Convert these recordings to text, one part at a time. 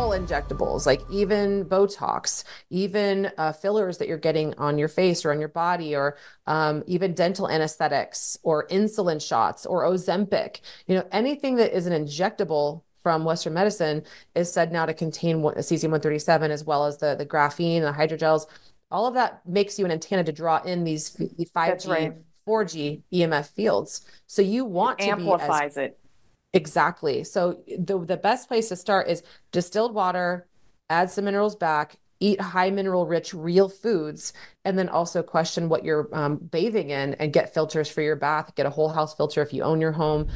all injectables, like even Botox, even fillers that you're getting on your face or on your body, or even dental anesthetics or insulin shots or Ozempic, anything that is an injectable from Western medicine is said now to contain cesium-137, as well as the graphene and the hydrogels. All of that makes you an antenna to draw in these That's 5G, right. 4G EMF fields. So you It want to be as amplifies it. exactly. So the best place to start is distilled water, add some minerals back, eat high mineral rich real foods, and then also question what you're bathing in and get filters for your bath. Get a whole house filter if you own your home.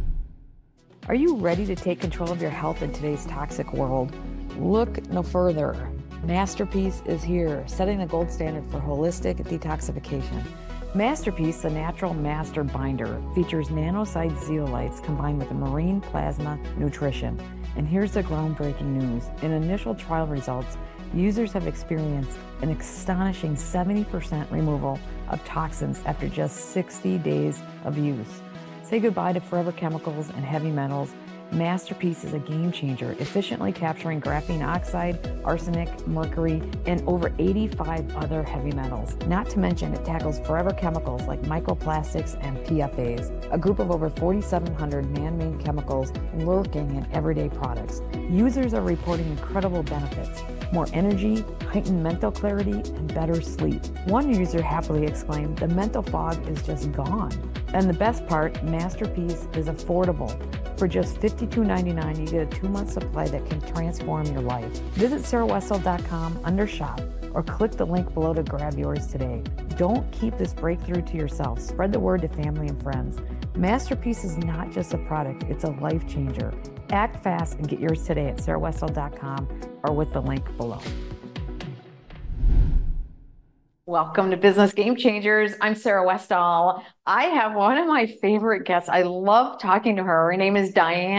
Are you ready to take control of your health in today's toxic world? Look no further. Masterpiece is here, setting the gold standard for holistic detoxification. Masterpiece, the natural master binder, features nanoside zeolites combined with marine plasma nutrition. And here's the groundbreaking news. In initial trial results, users have experienced an astonishing 70% removal of toxins after just 60 days of use. Say goodbye to forever chemicals and heavy metals. Masterpiece is a game changer, efficiently capturing graphene oxide, arsenic, mercury, and over 85 other heavy metals. Not to mention, it tackles forever chemicals like microplastics and PFAs, a group of over 4,700 man-made chemicals lurking in everyday products. Users are reporting incredible benefits: more energy, heightened mental clarity, and better sleep. One user happily exclaimed, "The mental fog is just gone." And the best part, Masterpiece is affordable. For just $52.99, you get a 2-month supply that can transform your life. Visit sarahwestall.com under shop or click the link below to grab yours today. Don't keep this breakthrough to yourself. Spread the word to family and friends. Masterpiece is not just a product, it's a life changer. Act fast and get yours today at sarahwestall.com or with the link below. Welcome to Business Game Changers. I'm Sarah Westall. I have one of my favorite guests. I love talking to her. Her name is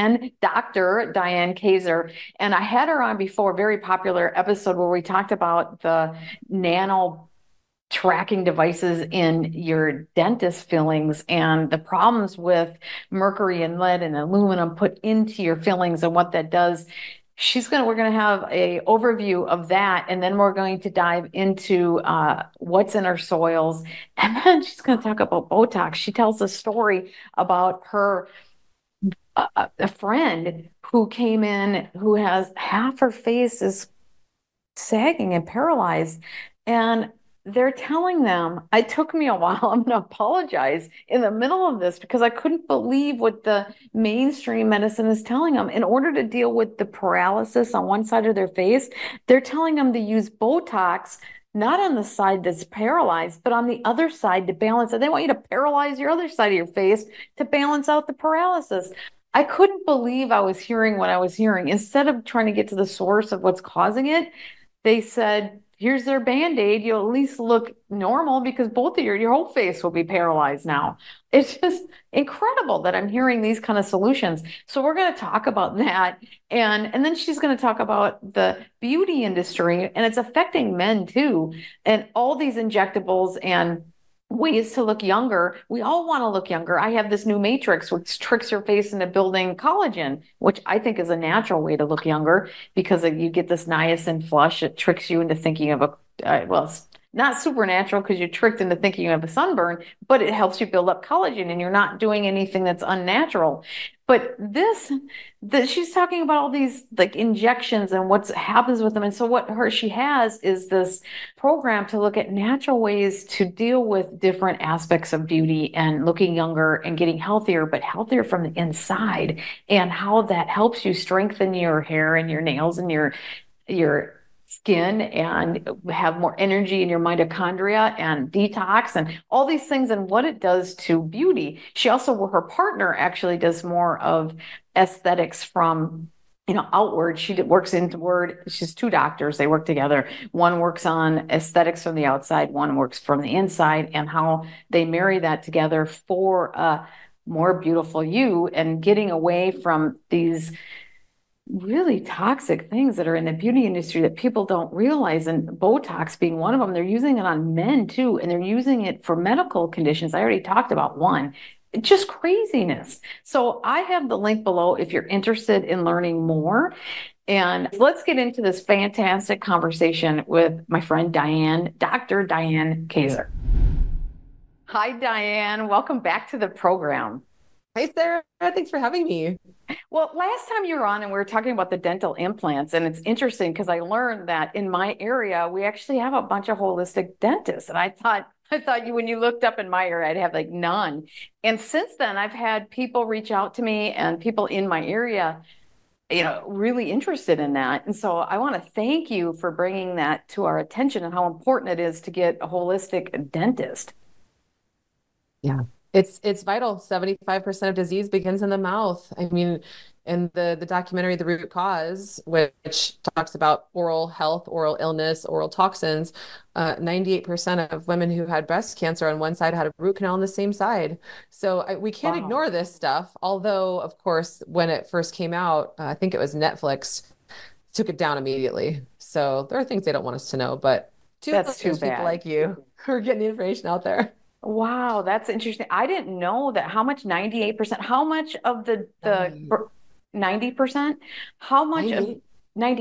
Dr. Diane Kaiser. And I had her on before, a very popular episode where we talked about the nano tracking devices in your dentist fillings and the problems with mercury and lead and aluminum put into your fillings and what that does. We're going to have a overview of that, and then we're going to dive into what's in our soils, and then she's going to talk about Botox. She tells a story about her a friend who came in who has half her face is sagging and paralyzed, and they're telling them, it took me a while, I'm going to apologize in the middle of this because I couldn't believe what the mainstream medicine is telling them. In order to deal with the paralysis on one side of their face, they're telling them to use Botox, not on the side that's paralyzed, but on the other side to balance it. They want you to paralyze your other side of your face to balance out the paralysis. I couldn't believe I was hearing what I was hearing. Instead of trying to get to the source of what's causing it, they said, here's their Band-Aid. You'll at least look normal because both of your whole face will be paralyzed now. It's just incredible that I'm hearing these kind of solutions. So we're going to talk about that. And then she's going to talk about the beauty industry, and it's affecting men too. And all these injectables and ways to look younger. We all want to look younger. I have this new matrix which tricks your face into building collagen, which I think is a natural way to look younger because you get this niacin flush. It tricks you into thinking of it's not supernatural because you're tricked into thinking of a sunburn, but it helps you build up collagen and you're not doing anything that's unnatural. But she's talking about all these like injections and what happens with them. And so she has is this program to look at natural ways to deal with different aspects of beauty and looking younger and getting healthier, but healthier from the inside, and how that helps you strengthen your hair and your nails and your skin and have more energy in your mitochondria and detox and all these things and what it does to beauty. Her partner actually does more of aesthetics from outward. She works inward. She's two doctors. They work together. One works on aesthetics from the outside, one works from the inside, and how they marry that together for a more beautiful you and getting away from these really toxic things that are in the beauty industry that people don't realize, and Botox being one of them. They're using it on men too, and they're using it for medical conditions. I already talked about one. It's just craziness. So I have the link below if you're interested in learning more. And let's get into this fantastic conversation with my friend Diane, Dr. Diane Kaiser. Hi, Diane. Welcome back to the program. Hey, Sarah. Thanks for having me. Well, last time you were on and we were talking about the dental implants, and it's interesting because I learned that in my area, we actually have a bunch of holistic dentists. And I thought you, when you looked up in my area, I'd have like none. And since then, I've had people reach out to me and people in my area, really interested in that. And so I want to thank you for bringing that to our attention and how important it is to get a holistic dentist. Yeah. It's vital. 75% of disease begins in the mouth. I mean, in the documentary The Root Cause, which talks about oral health, oral illness, oral toxins, 98% of women who had breast cancer on one side had a root canal on the same side. So we can't Wow. ignore this stuff. Although, of course, when it first came out, I think it was Netflix took it down immediately. So there are things they don't want us to know, but That's too there's people bad. like you who are getting the information out there. Wow, that's interesting. I didn't know that how much 98%, how much of the 90%, how much of 98.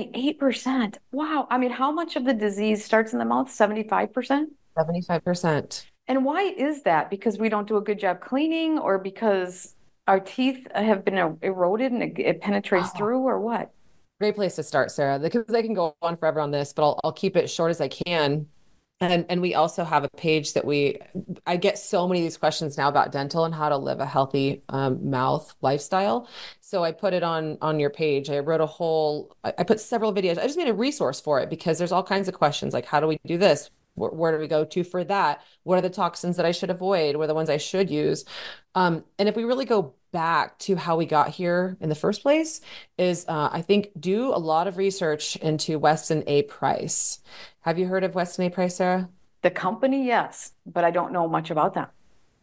98%? Wow. I mean, how much of the disease starts in the mouth? 75%? 75%. And why is that? Because we don't do a good job cleaning or because our teeth have been eroded and it penetrates Oh, through or what? great place to start, Sarah, because I can go on forever on this, but I'll keep it short as I can. And we also have a page that I get so many of these questions now about dental and how to live a healthy mouth lifestyle. So I put it on your page. I wrote I put several videos. I just made a resource for it because there's all kinds of questions like, how do we do this? Where do we go to for that? What are the toxins that I should avoid? What are the ones I should use? And if we really go back to how we got here in the first place, is I think do a lot of research into Weston A. Price. Have you heard of Weston A. Price, Sarah? The company, yes, but I don't know much about that.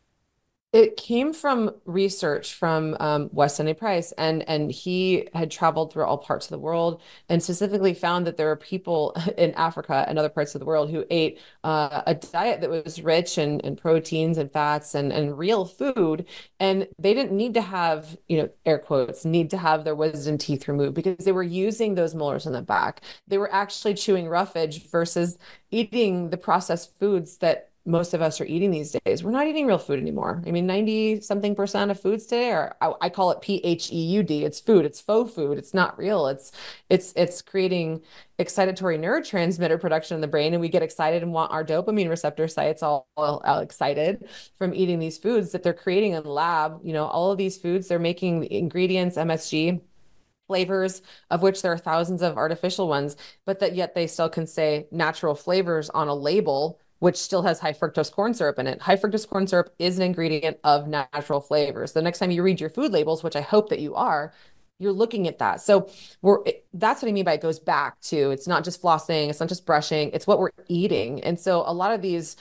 It came from research from Weston A. Price, and he had traveled through all parts of the world, and specifically found that there were people in Africa and other parts of the world who ate a diet that was rich in proteins and fats and real food, and they didn't need to have, air quotes, need to have their wisdom teeth removed because they were using those molars in the back. They were actually chewing roughage versus eating the processed foods that most of us are eating these days. We're not eating real food anymore. I mean, 90 something percent of foods today are, I call it PHEUD. It's food. It's faux food. It's not real. It's creating excitatory neurotransmitter production in the brain. And we get excited and want our dopamine receptor sites all excited from eating these foods that they're creating in the lab. All of these foods, they're making ingredients, MSG, flavors, of which there are thousands of artificial ones, but that yet they still can say natural flavors on a label, which still has high fructose corn syrup in it. High fructose corn syrup is an ingredient of natural flavors. The next time you read your food labels, which I hope that you are, you're looking at that. So that's what I mean by it goes back to, it's not just flossing, it's not just brushing, it's what we're eating. And so a lot of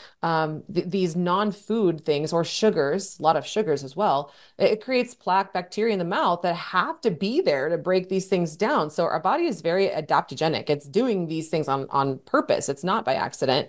these non-food things or sugars, a lot of sugars as well, it creates plaque bacteria in the mouth that have to be there to break these things down. So our body is very adaptogenic. It's doing these things on purpose. It's not by accident.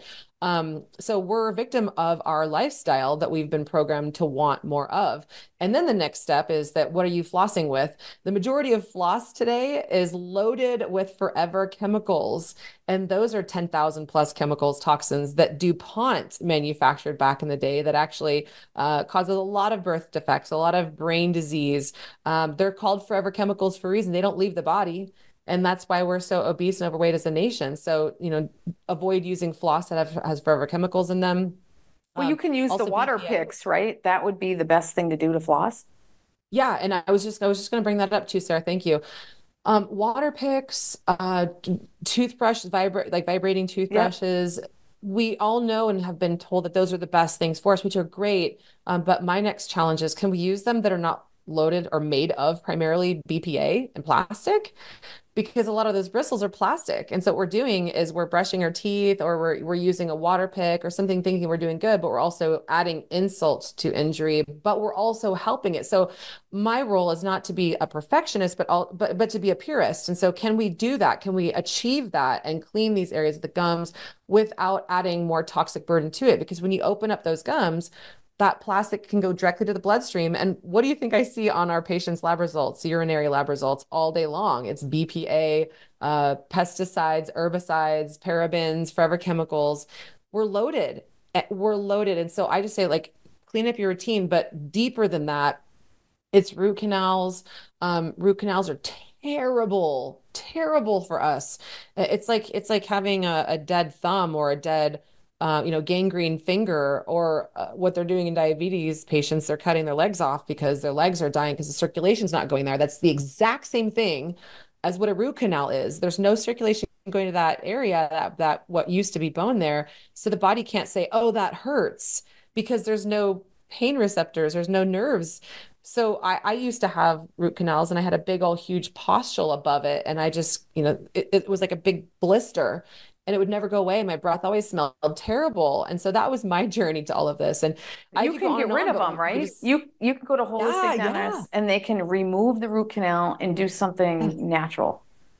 So we're a victim of our lifestyle that we've been programmed to want more of. And then the next step is that what are you flossing with? The majority of floss today is loaded with forever chemicals. And those are 10,000 plus chemicals, toxins that DuPont manufactured back in the day that actually causes a lot of birth defects, a lot of brain disease. They're called forever chemicals for a reason. They don't leave the body. And that's why we're so obese and overweight as a nation. So, avoid using floss that has forever chemicals in them. Well, you can use the Also water BPA. picks, right? That would be the best thing to do to floss. Yeah, and I was just going to bring that up too, Sarah. Thank you. Water picks, toothbrush, vibrating Yep. toothbrushes. We all know and have been told that those are the best things for us, which are great. But my next challenge is, can we use them that are not loaded or made of primarily BPA and plastic? Because a lot of those bristles are plastic. And so what we're doing is we're brushing our teeth or we're using a water pick or something thinking we're doing good, but we're also adding insult to injury, but we're also helping it. So my role is not to be a perfectionist, but to be a purist. And so can we do that? Can we achieve that and clean these areas of the gums without adding more toxic burden to it? Because when you open up those gums, that plastic can go directly to the bloodstream. And what do you think I see on our patients' lab results, urinary lab results all day long? It's BPA, pesticides, herbicides, parabens, forever chemicals. We're loaded. We're loaded. And so I just say, like, clean up your routine, but deeper than that, it's root canals. Root canals are terrible, terrible for us. It's like having a dead thumb or a dead gangrene finger, or what they're doing in diabetes patients, they're cutting their legs off because their legs are dying because the circulation's not going there. That's the exact same thing as what a root canal is. There's no circulation going to that area, that what used to be bone there. So the body can't say, oh, that hurts, because there's no pain receptors, there's no nerves. So I used to have root canals, and I had a big old huge pustule above it. And I just, it was like a big blister, and it would never go away. My breath always smelled terrible. And so that was my journey to all of this. And I You could go can on get and rid on, of but them, right? just, You can go to yeah, holistic yeah. dentists and they can remove the root canal and do Yes, something natural.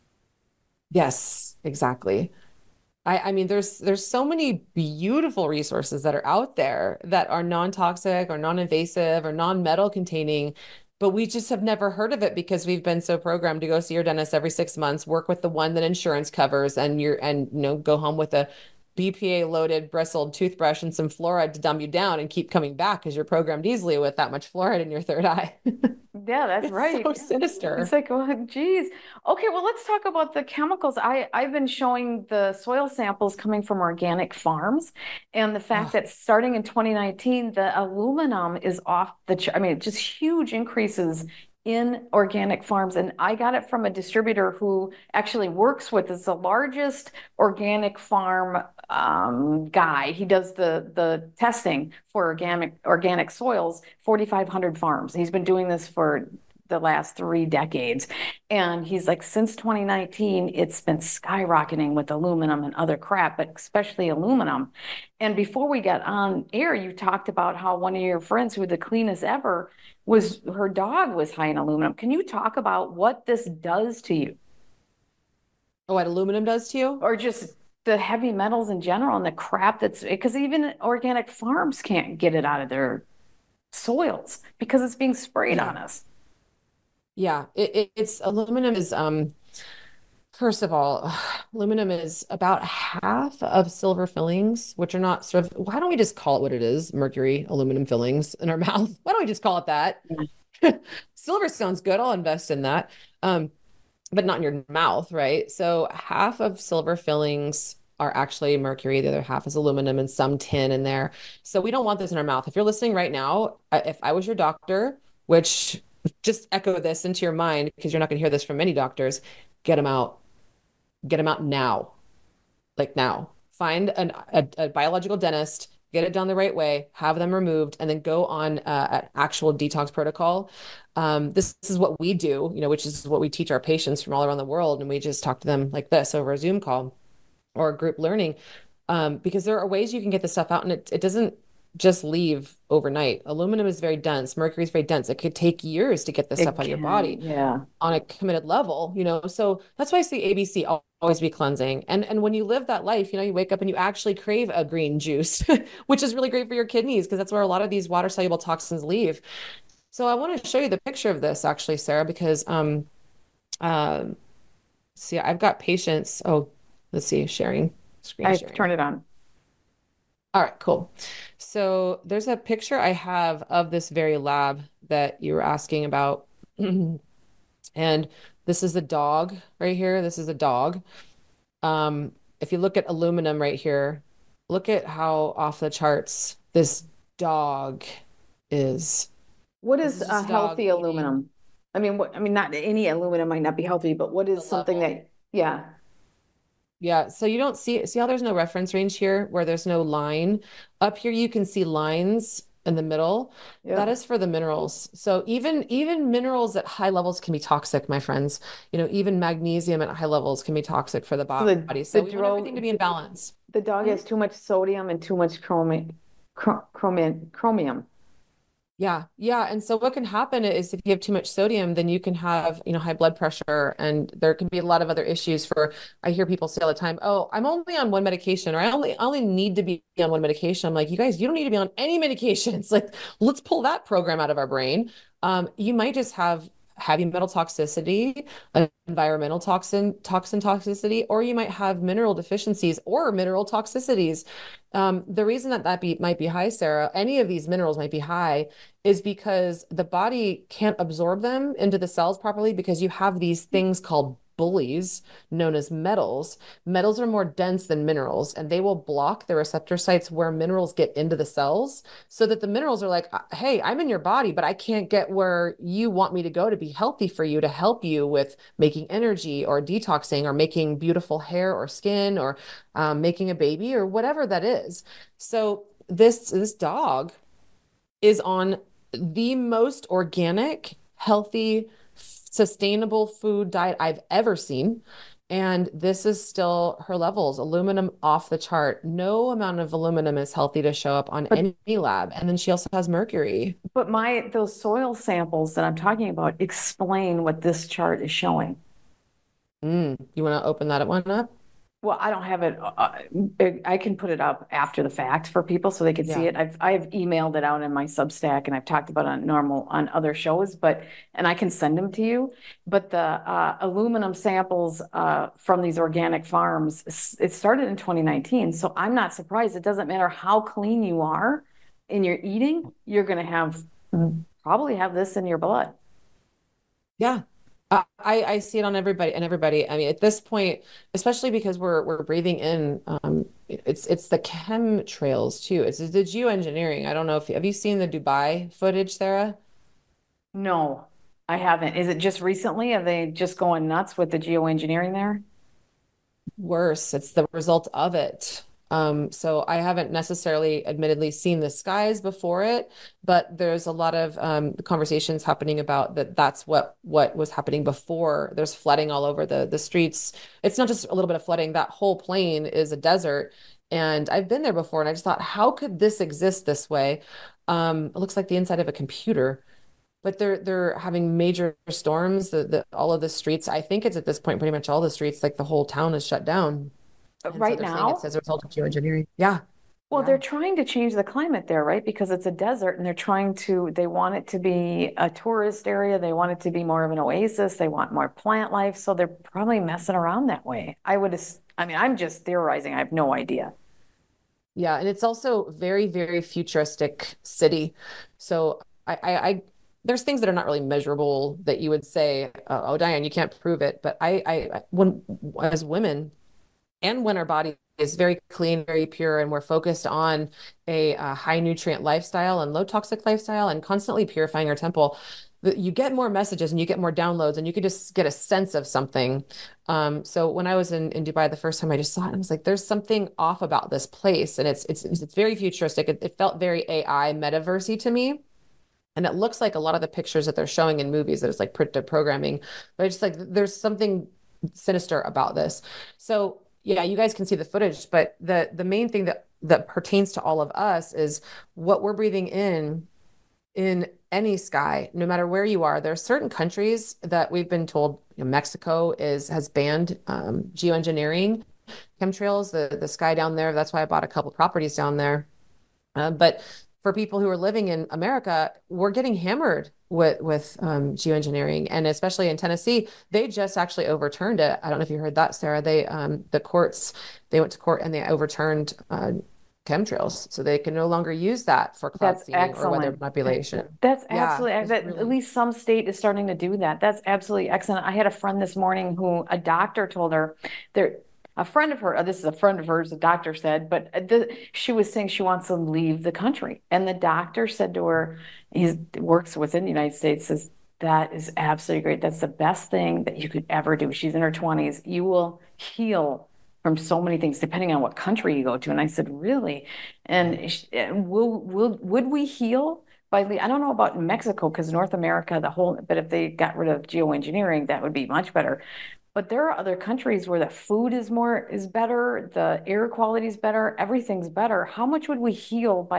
yes, exactly. I mean, there's so many beautiful resources that are out there that are non-toxic or non-invasive or non-metal containing, but we just have never heard of it because we've been so programmed to go see your dentist every 6 months, work with the one that insurance covers, and go home with a BPA loaded bristled toothbrush and some fluoride to dumb you down and keep coming back because you're programmed easily with that much fluoride in your third eye. Yeah, that's It's right. so It's sinister. like, oh, geez. Okay, well, let's talk about the chemicals. I've been showing the soil samples coming from organic farms, and the fact Oh, that starting in 2019, the aluminum is off I mean, just huge increases in organic farms. And I got it from a distributor who actually works with, it's the largest organic farm guy. He does the testing for organic soils, 4,500 farms. He's been doing this for the last 3 decades. And he's like, since 2019, it's been skyrocketing with aluminum and other crap, but especially aluminum. And before we got on air, you talked about how one of your friends who was the cleanest ever was her dog was high in aluminum. Can you talk about what this does to you? what aluminum does to you? Or just the heavy metals in general and the crap that's because even organic farms can't get it out of their soils because it's being sprayed Yeah. on us. Yeah, it's aluminum is first of all, aluminum is about half of silver fillings, which are not sort of, why don't we just call it what it is? Mercury, aluminum fillings in our mouth. Why don't we just call it that? Silver sounds good. I'll invest in that. But not in your mouth, right? So half of silver fillings are actually mercury. The other half is aluminum and some tin in there. So we don't want this in our mouth. If you're listening right now, if I was your doctor, which just echo this into your mind because you're not going to hear this from many doctors, get them out. Get them out now, like now. Find a biological dentist, get it done the right way, have them removed, and then go on an actual detox protocol. This is what we do, which is what we teach our patients from all around the world. And we just talk to them like this over a Zoom call or group learning, because there are ways you can get the stuff out, and it doesn't just leave overnight. Aluminum is very dense. Mercury is very dense. It could take years to get this stuff It out of your can, body yeah. on a committed level. So that's why I say ABC, always be cleansing. And when you live that life, you wake up and you actually crave a green juice, which is really great for your kidneys because that's where a lot of these water soluble toxins leave. So I want to show you the picture of this actually, Sarah, because uh, see, I've got patients. Oh, let's see, screen I've sharing. turned it on. All right, cool. So there's a picture I have of this very lab that you were asking about. And this is the dog right here. This is a dog. If you look at aluminum right here, look at how off the charts this dog is. What This is is a just a dog healthy eating aluminum? I mean, what, I mean, not any aluminum might not be healthy, but what the is something level. that, yeah. Yeah, so you don't see how there's no reference range here where there's no line. Up here you can see lines in the middle. That Yep. is for the minerals. So even minerals at high levels can be toxic, my friends. Even magnesium at high levels can be toxic for the So body. the So we want everything to drove be in balance. the dog Mhm. has too much sodium and too much chromium. Yeah, yeah. And so what can happen is if you have too much sodium, then you can have, high blood pressure, and there can be a lot of other issues for, I hear people say all the time, oh, I'm only on one medication, or I only need to be on one medication. I'm like, you guys, you don't need to be on any medications. Like, let's pull that program out of our brain. You might just have heavy metal toxicity, environmental toxin toxicity, or you might have mineral deficiencies or mineral toxicities. The reason that might be high, Sarah, any of these minerals might be high, is because the body can't absorb them into the cells properly because you have these things called bullies known as metals. Metals are more dense than minerals, and they will block the receptor sites where minerals get into the cells, so that the minerals are like, hey, I'm in your body, but I can't get where you want me to go to be healthy for you, to help you with making energy or detoxing or making beautiful hair or skin, or making a baby or whatever that is. So this dog is on the most organic, healthy, sustainable food diet I've ever seen. And this is still her levels, aluminum off the chart. No amount of aluminum is healthy to show up on But any lab. And then she also has mercury. but my those soil samples that I'm talking about explain what this chart is showing. You want to open that one up? Well, I don't have it. I can put it up after the fact for people so they can see Yeah. it. I've emailed it out in my Substack, and I've talked about it on other shows, but and I can send them to you. But the aluminum samples from these organic farms, it started in 2019. So I'm not surprised. It doesn't matter how clean you are in your eating, you're going to have probably have this in your blood. Yeah. I see it on everybody and everybody. I mean, at this point, especially because we're breathing in, it's the chemtrails too. It's the geoengineering. I don't know if have you seen the Dubai footage, Sarah? No, I haven't. Is it just recently? Are they just going nuts with the geoengineering there? Worse, it's the result of it. So I haven't necessarily admittedly seen the skies before it, but there's a lot of conversations happening about that. That's what was happening before. There's flooding all over the streets. It's not just a little bit of flooding. That whole plain is a desert. And I've been there before, and I just thought, how could this exist this way? It looks like the inside of a computer. But they're having major storms. The all of the streets, I think it's at this point pretty much all the streets, like the whole town is shut down. And so Right they're saying it's now? as a result of geoengineering. Yeah. Well, Yeah. they're trying to change the climate there, right? Because it's a desert and they want it to be a tourist area. They want it to be more of an oasis. They want more plant life. So they're probably messing around that way. I mean, I'm just theorizing. I have no idea. Yeah. And it's also very, very futuristic city. So there's things that are not really measurable that you would say, oh, Diane, you can't prove it. But when, as women, and when our body is very clean, very pure, and we're focused on a high nutrient lifestyle and low toxic lifestyle and constantly purifying our temple, you get more messages and you get more downloads, and you can just get a sense of something. So when I was in Dubai the first time, I just saw it and I was like, there's something off about this place. And it's very futuristic. It felt very AI metaversy to me. And it looks like a lot of the pictures that they're showing in movies that it's like predictive programming, but it's like there's something sinister about this. So yeah, you guys can see the footage, but the main thing that pertains to all of us is what we're breathing in any sky, no matter where you are. There are certain countries that we've been told, Mexico has banned geoengineering, chemtrails, the sky down there. That's why I bought a couple properties down there. But for people who are living in America, we're getting hammered with geoengineering, and especially in Tennessee, they just actually overturned it. I don't know if you heard that, Sarah. The courts, they went to court and they overturned chemtrails, so they can no longer use that for cloud That's seeding or weather excellent. manipulation. That's Yeah, absolutely, it's at really. least some state is starting to do that. That's absolutely excellent. I had a friend this morning who a doctor told her there, a friend of her, this is a friend of hers, the doctor said, but she was saying she wants to leave the country. And the doctor said to her, he works within the United States, says, that is absolutely great. That's the best thing that you could ever do. She's in her 20s. You will heal from so many things depending on what country you go to. And I said, really? And would we heal by I don't know about Mexico because North America, but if they got rid of geoengineering, that would be much better. But there are other countries where the food is better, the air quality is better, everything's better. How much would we heal by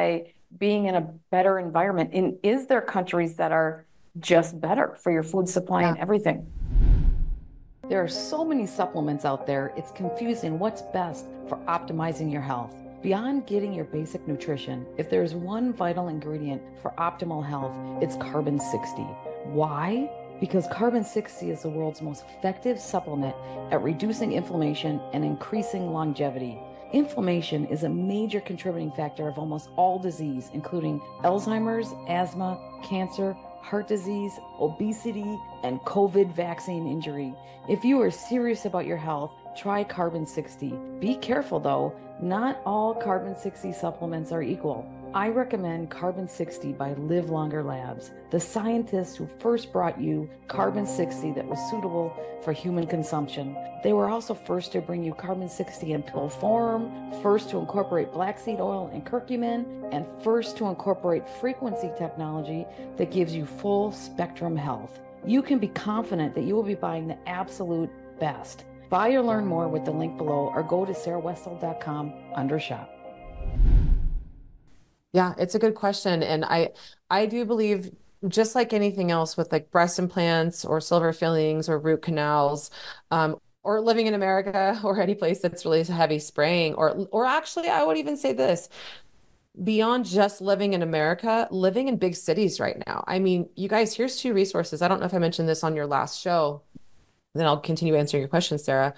being in a better environment. And is there countries that are just better for your food supply and everything? There are so many supplements out there, it's confusing what's best for optimizing your health. Beyond getting your basic nutrition, if there's one vital ingredient for optimal health, it's carbon 60. Why? Because carbon 60 is the world's most effective supplement at reducing inflammation and increasing longevity. Inflammation is a major contributing factor of almost all disease, including Alzheimer's, asthma, cancer, heart disease, obesity, and COVID vaccine injury. If you are serious about your health, try Carbon 60. Be careful though, not all Carbon 60 supplements are equal. I recommend Carbon 60 by Live Longer Labs, the scientists who first brought you Carbon 60 that was suitable for human consumption. They were also first to bring you Carbon 60 in pill form, first to incorporate black seed oil and curcumin, and first to incorporate frequency technology that gives you full spectrum health. You can be confident that you will be buying the absolute best. Buy or learn more with the link below or go to sarahwestall.com under shop. Yeah, it's a good question. And I do believe, just like anything else with like breast implants or silver fillings or root canals, or living in America or any place that's really heavy spraying, or actually I would even say this, beyond just living in America, living in big cities right now. I mean, you guys, here's two resources. I don't know if I mentioned this on your last show. Then I'll continue answering your questions, Sarah.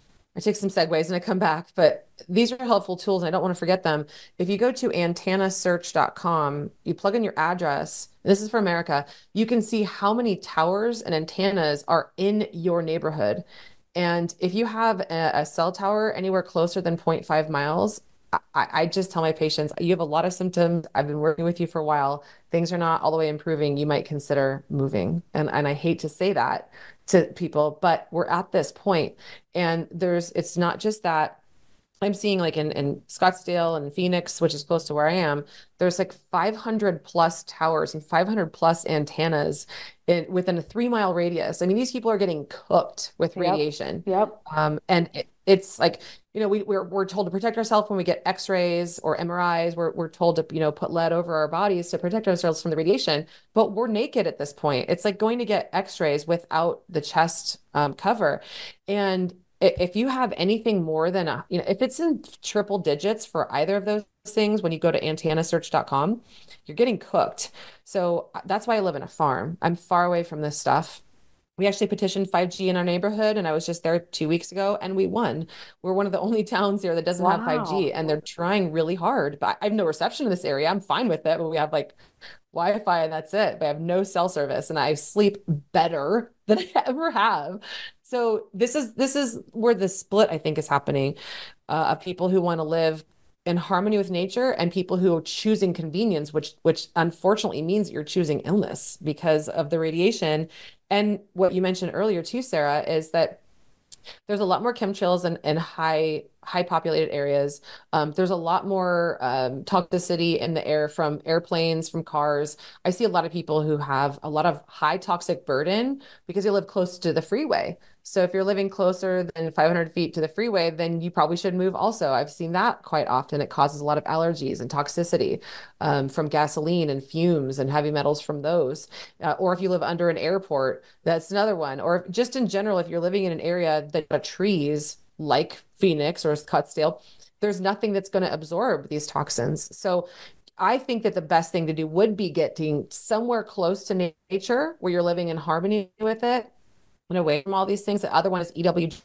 I take some segues and I come back, but these are helpful tools and I don't want to forget them. If you go to antennasearch.com, you plug in your address, and this is for America, you can see how many towers and antennas are in your neighborhood. And if you have a cell tower anywhere closer than 0.5 miles, I just tell my patients, you have a lot of symptoms. I've been working with you for a while. Things are not all the way improving. You might consider moving. And I hate to say that to people, but we're at this point. And it's not just that. I'm seeing like in Scottsdale and Phoenix, which is close to where I am, there's like 500 plus towers and 500 plus antennas within a 3 mile radius. I mean, these people are getting cooked with radiation. Yep. And it's like, we're told to protect ourselves when we get X-rays or MRIs. We're told to, put lead over our bodies to protect ourselves from the radiation, but we're naked at this point. It's like going to get X-rays without the chest cover. And if you have anything more than if it's in triple digits for either of those things, when you go to antennasearch.com, you're getting cooked. So that's why I live in a farm. I'm far away from this stuff. We actually petitioned 5G in our neighborhood, and I was just there 2 weeks ago, and we won. We're one of the only towns here that doesn't have 5G, and they're trying really hard. But I have no reception in this area. I'm fine with it, but we have like Wi-Fi and that's it. But I have no cell service, and I sleep better than I ever have. So this is where the split, I think, is happening, of people who want to live in harmony with nature and people who are choosing convenience, which unfortunately means you're choosing illness because of the radiation. And what you mentioned earlier too, Sarah, is that there's a lot more chemtrails in high populated areas. There's a lot more toxicity in the air from airplanes, from cars. I see a lot of people who have a lot of high toxic burden because they live close to the freeway. So if you're living closer than 500 feet to the freeway, then you probably should move also. I've seen that quite often. It causes a lot of allergies and toxicity from gasoline and fumes and heavy metals from those. Or if you live under an airport, that's another one. Or just in general, if you're living in an area that has trees like Phoenix or Scottsdale, there's nothing that's going to absorb these toxins. So I think that the best thing to do would be getting somewhere close to nature where you're living in harmony with it and away from all these things. The other one is EWG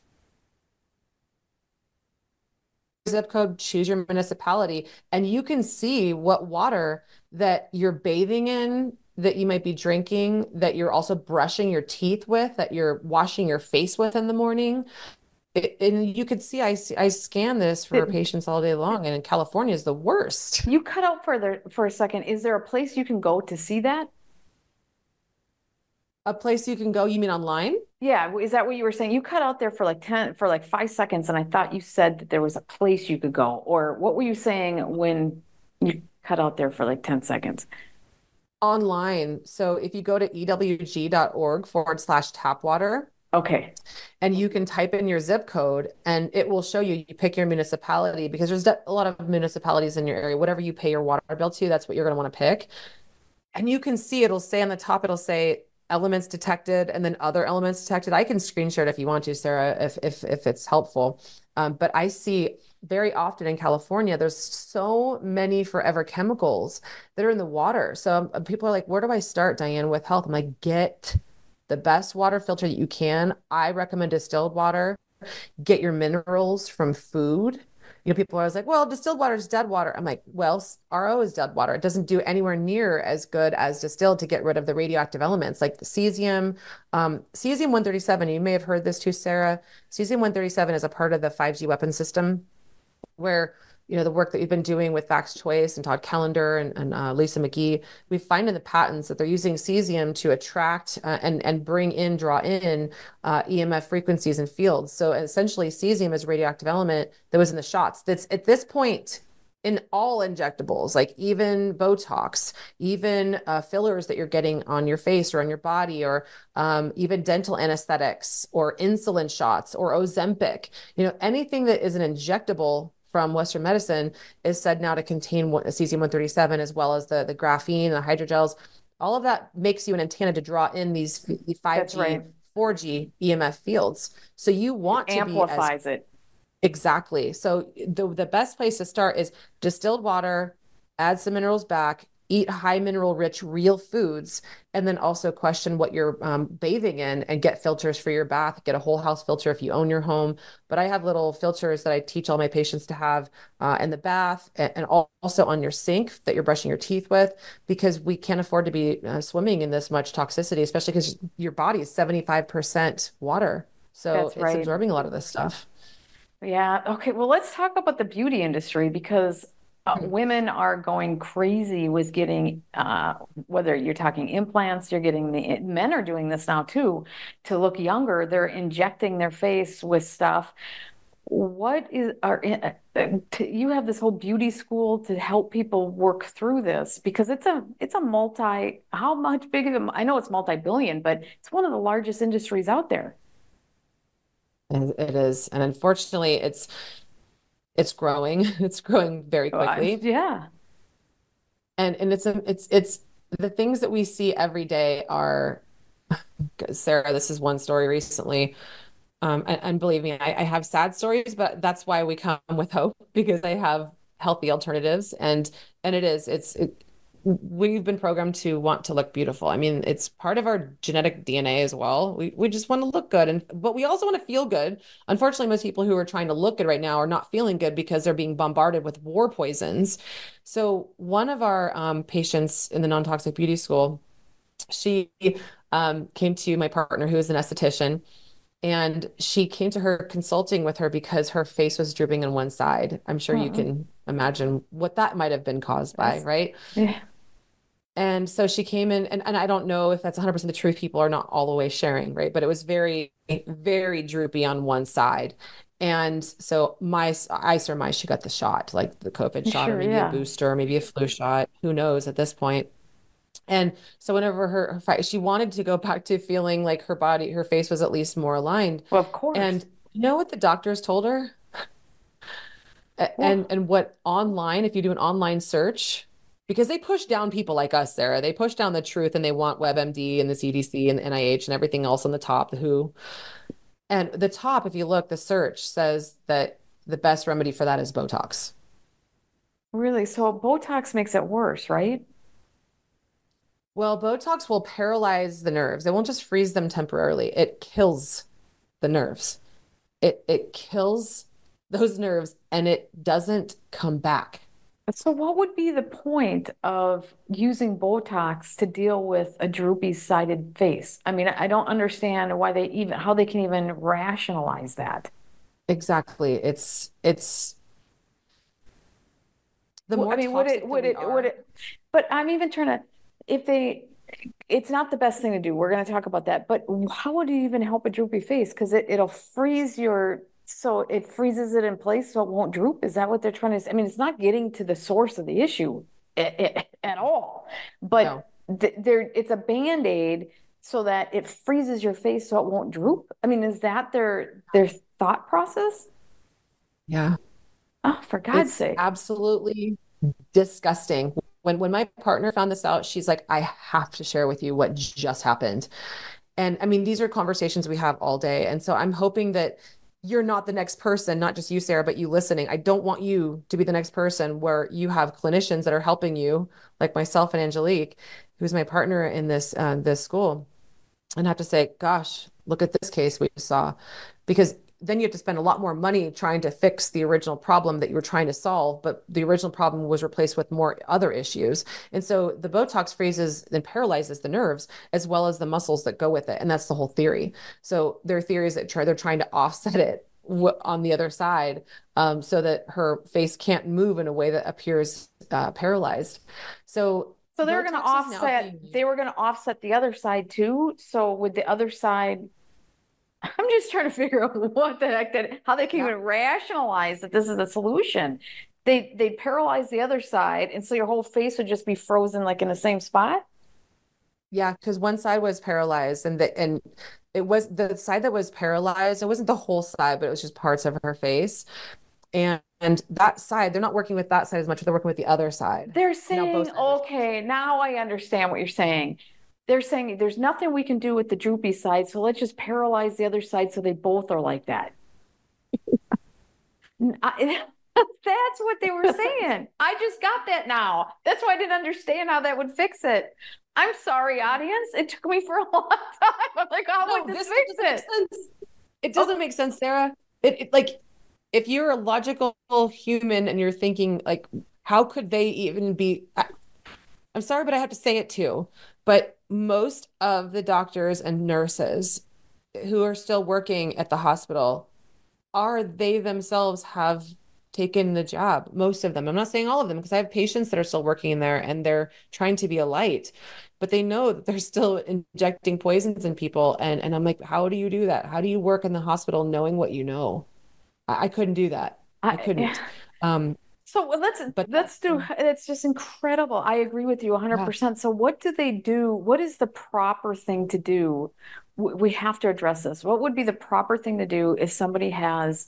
zip code, choose your municipality, and you can see what water that you're bathing in, that you might be drinking, that you're also brushing your teeth with, that you're washing your face with in the morning. And you could see, I scan this for patients all day long, and in California is the worst. You cut out for a second. Is there a place you can go to see that? A place you can go, you mean online? Yeah, is that what you were saying? You cut out there for like 5 seconds, and I thought you said that there was a place you could go. Or what were you saying when you cut out there for like 10 seconds? Online. So if you go to ewg.org/tapwater, Okay. And you can type in your zip code and it will show you, you pick your municipality because there's a lot of municipalities in your area. Whatever you pay your water bill to, that's what you're going to want to pick. And you can see it'll say on the top, it'll say elements detected and then other elements detected. I can screen share it if you want to, Sarah, if it's helpful. But I see very often in California, there's so many forever chemicals that are in the water. So people are like, where do I start, Diane, with health? I'm like, get the best water filter that you can. I recommend distilled water. Get your minerals from food. People are always like, well, distilled water is dead water. I'm like, well, RO is dead water. It doesn't do anywhere near as good as distilled to get rid of the radioactive elements like the cesium. Cesium 137, you may have heard this too, Sarah. Cesium 137 is a part of the 5G weapon system where the work that we've been doing with Vax Choice and Todd Callender and Lisa McGee, we find in the patents that they're using cesium to attract and draw in EMF frequencies and fields. So essentially, cesium is a radioactive element that was in the shots. That's at this point in all injectables, like even Botox, even fillers that you're getting on your face or on your body, or even dental anesthetics or insulin shots or Ozempic, anything that is an injectable from Western medicine is said now to contain cesium-137 as well as the graphene and the hydrogels. All of that makes you an antenna to draw in these 5G, right. 4G EMF fields. So you want to amplifies it. Exactly. So the best place to start is distilled water, add some minerals back, eat high mineral rich real foods, and then also question what you're bathing in and get filters for your bath. Get a whole house filter if you own your home. But I have little filters that I teach all my patients to have in the bath and also on your sink that you're brushing your teeth with, because we can't afford to be swimming in this much toxicity, especially because your body is 75% water. So it's absorbing a lot of this stuff. Yeah. Okay. Well, let's talk about the beauty industry because women are going crazy with getting, whether you're talking implants, men are doing this now too, to look younger. They're injecting their face with stuff. You have this whole beauty school to help people work through this because it's a how much big of I know it's multi-billion, but it's one of the largest industries out there. It is. And unfortunately, it's growing. It's growing very quickly. Yeah. And it's the things that we see every day are, Sarah, this is one story recently. And believe me, I have sad stories, but that's why we come with hope, because I have healthy alternatives. And we've been programmed to want to look beautiful. I mean, it's part of our genetic DNA as well. We just want to look good, but we also want to feel good. Unfortunately, most people who are trying to look good right now are not feeling good because they're being bombarded with war poisons. So one of our patients in the non-toxic beauty school, she came to my partner, who is an esthetician, and she came to her consulting with her because her face was drooping on one side. I'm sure you can imagine what that might have been caused by, right? Yeah. And so she came in, and I don't know if that's 100% the truth. People are not all the way sharing, right? But it was very, very droopy on one side. And so I surmise she got the shot, like the COVID shot, or maybe a booster, or maybe a flu shot. Who knows at this point? And so whenever her fight, she wanted to go back to feeling like her face was at least more aligned. Well, of course. And you know what the doctors told her? And what online, if you do an online search, because they push down people like us, Sarah, they push down the truth and they want WebMD and the CDC and the NIH and everything else on the top, the WHO. And the top, if you look, the search says that the best remedy for that is Botox. Really? So Botox makes it worse, right? Well, Botox will paralyze the nerves. It won't just freeze them temporarily. It kills the nerves. It kills those nerves and it doesn't come back. So what would be the point of using Botox to deal with a droopy sided face? I mean, I don't understand how they can even rationalize that. Exactly. It's the Well, more I mean, toxic that we are. but I'm even trying to, if they, it's not the best thing to do. We're going to talk about that. But how would you even help a droopy face? Because it'll freeze so it freezes it in place so it won't droop. Is that what they're trying to say? I mean, it's not getting to the source of the issue at all. But No. it's a Band-Aid so that it freezes your face so it won't droop? I mean, is that their thought process? Yeah. Oh, for God's It's sake. absolutely disgusting. When my partner found this out, she's like, I have to share with you what just happened. And I mean, these are conversations we have all day. And so I'm hoping that you're not the next person, not just you, Sarah, but you listening. I don't want you to be the next person where you have clinicians that are helping you, like myself and Angelique, who's my partner in this school, and have to say, gosh, look at this case we saw. Because then you have to spend a lot more money trying to fix the original problem that you were trying to solve, but the original problem was replaced with more other issues. And so the Botox freezes and paralyzes the nerves as well as the muscles that go with it. And that's the whole theory. So their theory is that they're trying to offset it on the other side, so that her face can't move in a way that appears paralyzed. So So they were going to Botox is now offset, being they were going to offset the other side too. So with the other side, I'm just trying to figure out what the heck how they can yeah. even rationalize that this is a solution. They paralyze the other side, and so your whole face would just be frozen like in the same spot. Yeah, because one side was paralyzed, and it was the side that was paralyzed. It wasn't the whole side, but it was just parts of her face. And that side, they're not working with that side as much, they're working with the other side. They're And now both saying, sides are. okay, now I understand what you're saying. They're saying there's nothing we can do with the droopy side, so let's just paralyze the other side so they both are like that. That's what they were saying. I just got that now. That's why I didn't understand how that would fix it. I'm sorry, audience. It took me for a long time. I'm like, how No, would this this fix doesn't make it? sense. It doesn't make sense, Sarah. Like, if you're a logical human and you're thinking like, how could they even be? I'm sorry, but I have to say it too. But most of the doctors and nurses who are still working at the hospital are they themselves have taken the job. Most of them. I'm not saying all of them because I have patients that are still working in there and they're trying to be a light, but they know that they're still injecting poisons in people. And I'm like, how do you do that? How do you work in the hospital knowing what you know? I couldn't do that. I Yeah. couldn't. Um, So but let's do it's just incredible. I agree with you yeah, 100%. So what do they do? What is the proper thing to do? We have to address this. What would be the proper thing to do if somebody has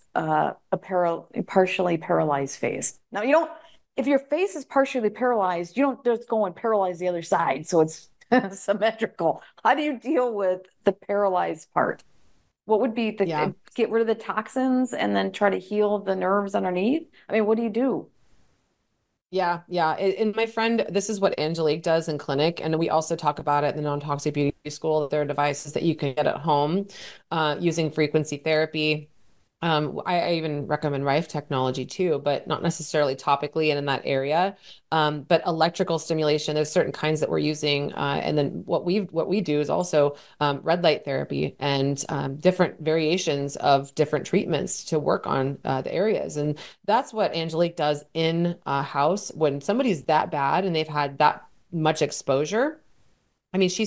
a partially paralyzed face? Now you don't if your face is partially paralyzed, you don't just go and paralyze the other side so it's symmetrical. How do you deal with the paralyzed part? What would be yeah. the get rid of the toxins and then try to heal the nerves underneath? I mean, what do you do? Yeah, yeah. And my friend, this is what Angelique does in clinic. And we also talk about it in the non-toxic beauty school. There are devices that you can get at home using frequency therapy. I even recommend Rife technology too, but not necessarily topically and in that area. But electrical stimulation, there's certain kinds that we're using. And then what we do is also red light therapy and different variations of different treatments to work on the areas. And that's what Angelique does in a house when somebody's that bad and they've had that much exposure. I mean,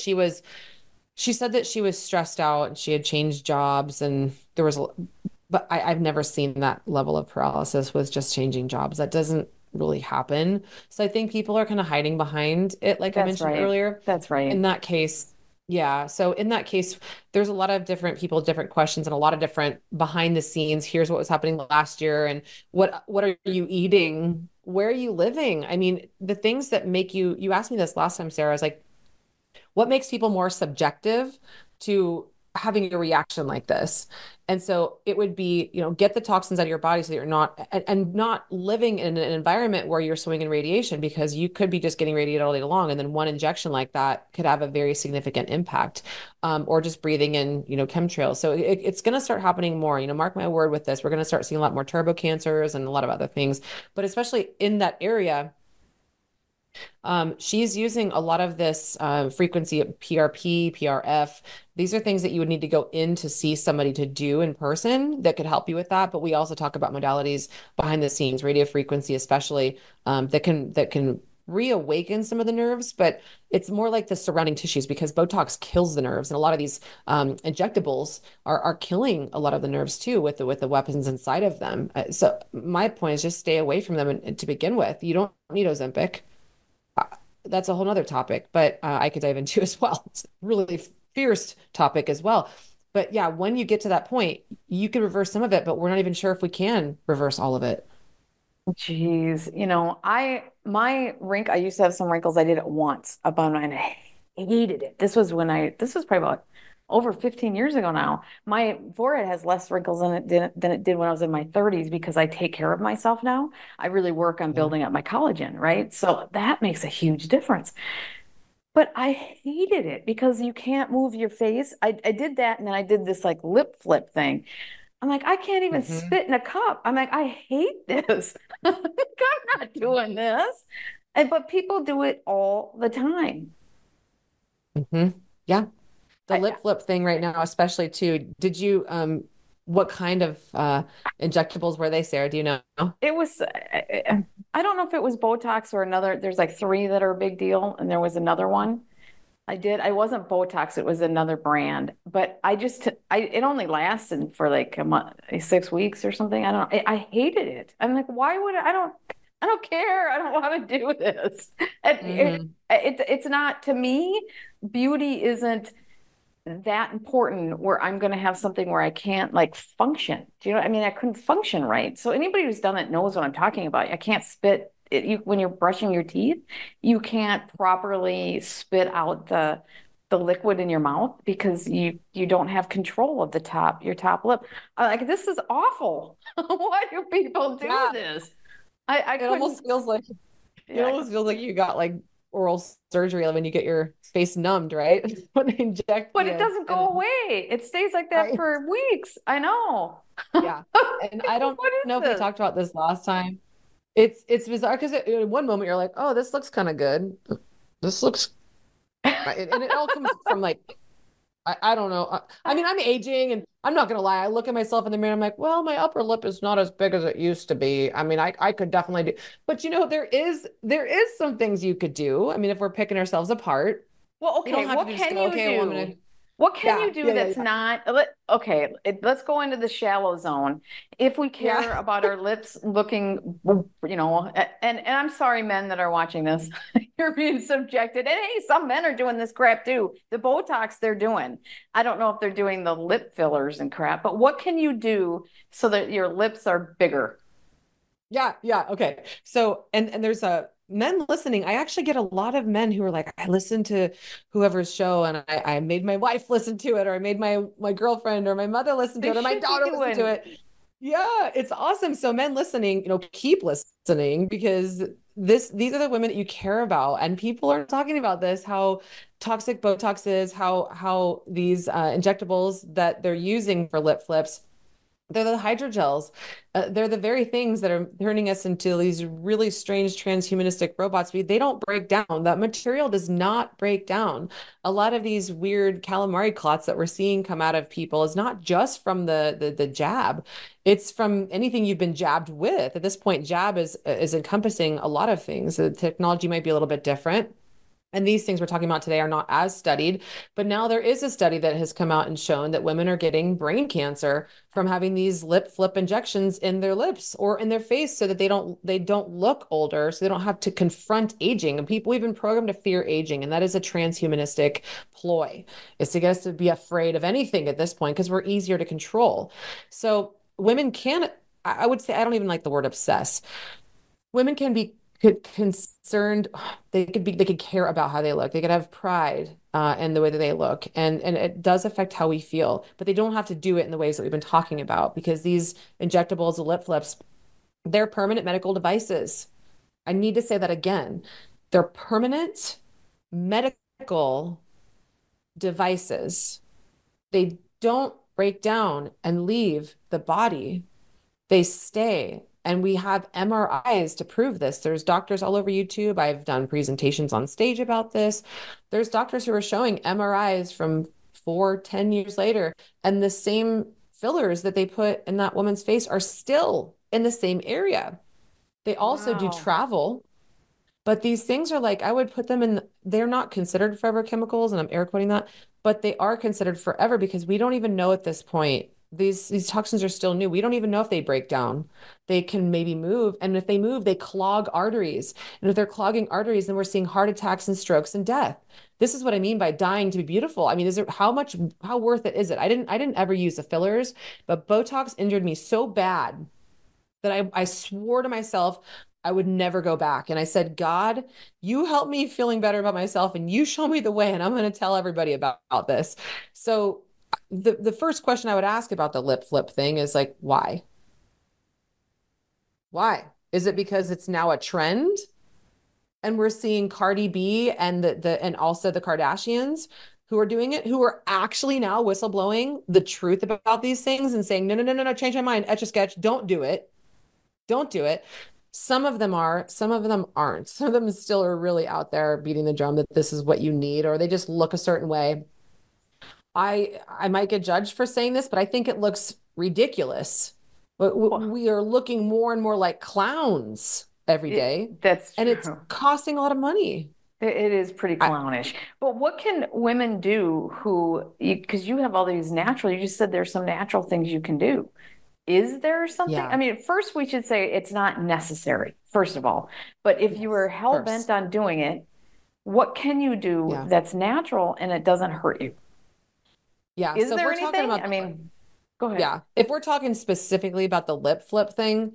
she said that she was stressed out and she had changed jobs and there was, but I've never seen that level of paralysis with just changing jobs. That doesn't really happen. So I think people are kind of hiding behind it, like I That's mentioned right. earlier. That's In right. that case, yeah. So in that case, there's a lot of different people, different questions, and a lot of different behind the scenes. Here's what was happening last year, and what are you eating? Where are you living? I mean, the things that make you, you asked me this last time, Sarah. I was like, what makes people more subjective to having a reaction like this? And so it would be, get the toxins out of your body so that you're not, and not living in an environment where you're swinging radiation because you could be just getting radiated all day long. And then one injection like that could have a very significant impact, or just breathing in, chemtrails. So it's going to start happening more, mark my word with this. We're going to start seeing a lot more turbo cancers and a lot of other things, but especially in that area. She's using a lot of this frequency PRP, PRF. These are things that you would need to go in to see somebody to do in person that could help you with that. But we also talk about modalities behind the scenes, radio frequency, especially that can reawaken some of the nerves. But it's more like the surrounding tissues because Botox kills the nerves, and a lot of these injectables are killing a lot of the nerves too with the weapons inside of them. So my point is just stay away from them to begin with. You don't need Ozempic. that's a whole nother topic, but I could dive into as well. It's a really fierce topic as well. But yeah, when you get to that point, you can reverse some of it, but we're not even sure if we can reverse all of it. Jeez, my I used to have some wrinkles. I did it once about and I hated it. This was probably about over 15 years ago now. My forehead has less wrinkles than it did when I was in my 30s because I take care of myself now. I really work on Yeah. building up my collagen, right? So that makes a huge difference. But I hated it because you can't move your face. I did that and then I did this like lip flip thing. I'm like, I can't even Hmm. spit in a cup. I'm like, I hate this. I'm not doing this. But people do it all the time. Hmm. Yeah. The I, lip flip thing right now, especially too. Did you, what kind of injectables were they, Sarah? Do you know? it was, I don't know if it was Botox or another. There's like three that are a big deal, and there was another one. I wasn't Botox, it was another brand, but it only lasted for like a month, 6 weeks or something. I don't know. I hated it. I'm like, why would I don't care. I don't want to do this. Hmm. It's not to me, beauty isn't that important where I'm going to have something where I can't like function. Do you know what I mean? I couldn't function right. So anybody who's done it knows what I'm talking about. I can't spit when you're brushing your teeth, you can't properly spit out the liquid in your mouth because you don't have control of your top lip. Like this is awful. Why do people do Yeah. this? I It couldn't. almost feels like it Yeah, almost feels like you got like oral surgery when you get your face numbed, right? When they inject but you it doesn't and go away. It stays like that right. for weeks. I know. Yeah. And I don't What is know if we this? talked about this last time. It's bizarre because in one moment you're like, oh, this looks kind of good. This looks right. And it all comes from like I don't know. I mean, I'm aging and I'm not gonna lie. I look at myself in the mirror, I'm like, well, my upper lip is not as big as it used to be. I mean, I could definitely do, but there is some things you could do. I mean, if we're picking ourselves apart, Well, you okay, don't have to what just can go, you okay, well, I'm gonna, do? What can yeah, you do yeah, yeah, that's yeah. not, okay, let's go into the shallow zone. If we Yeah. care about our lips looking, and I'm sorry, men that are watching this, you're being subjected. And hey, some men are doing this crap too. The Botox they're doing. I don't know if they're doing the lip fillers and crap, but what can you do so that your lips are bigger? Yeah, yeah. Okay. So, and there's a men listening. I actually get a lot of men who are like, I listened to whoever's show and I made my wife listen to it, or I made my girlfriend or my mother listen to They it, or my should be daughter listen to doing. it. Yeah, it's awesome. So men listening, keep listening because these are the women that you care about. And people are talking about this, how toxic Botox is, how these injectables that they're using for lip flips, they're the hydrogels. They're the very things that are turning us into these really strange transhumanistic robots. They don't break down. That material does not break down. A lot of these weird calamari clots that we're seeing come out of people is not just from the jab. It's from anything you've been jabbed with. At this point, jab is encompassing a lot of things. The technology might be a little bit different. And these things we're talking about today are not as studied, but now there is a study that has come out and shown that women are getting brain cancer from having these lip flip injections in their lips or in their face so that they don't look older, so they don't have to confront aging. And people, we've been programmed to fear aging, and that is a transhumanistic ploy, is to get us to be afraid of anything at this point because we're easier to control. So women can, I would say, I don't even like the word obsess. Women can be concerned. They could care about how they look. They could have pride in the way that they look, and it does affect how we feel, but they don't have to do it in the ways that we've been talking about because these injectables, the lip flips, they're permanent medical devices. I need to say that again. They're permanent medical devices. They don't break down and leave the body. They stay. And we have MRIs to prove this. There's doctors all over YouTube. I've done presentations on stage about this. There's doctors who are showing MRIs from 4, 10 years later, and the same fillers that they put in that woman's face are still in the same area. They also do Wow. travel, but these things are like, I would put them in, they're not considered forever chemicals, and I'm air quoting that, but they are considered forever because we don't even know at this point these toxins are still new. We don't even know if they break down. They can maybe move, and if they move, they clog arteries. And if they're clogging arteries, then we're seeing heart attacks and strokes and death. This is what I mean by dying to be beautiful. I mean, is it how worth it is it? I didn't ever use the fillers, but Botox injured me so bad that I swore to myself I would never go back. And I said, God, you help me feeling better about myself and you show me the way. And I'm going to tell everybody about this. So the first question I would ask about the lip flip thing is like, why? Why? Is it because it's now a trend? And we're seeing Cardi B and and also the Kardashians who are doing it, who are actually now whistleblowing the truth about these things and saying, no, no, no, no, no, change my mind, Etch a Sketch, don't do it. Don't do it. Some of them are, some of them aren't. Some of them still are really out there beating the drum that this is what you need, or they just look a certain way. I might get judged for saying this, but I think it looks ridiculous. But we are looking more and more like clowns every day. That's and true. it's costing a lot of money. It is pretty clownish. But what can women do because you have all these natural, you just said there's some natural things you can do. Is there something? Yeah. I mean, first we should say it's not necessary, first of all. But if you were hell bent on doing it, what can you do that's natural and it doesn't hurt you? Yeah. Is there anything? I mean, go ahead. Yeah. If we're talking specifically about the lip flip thing,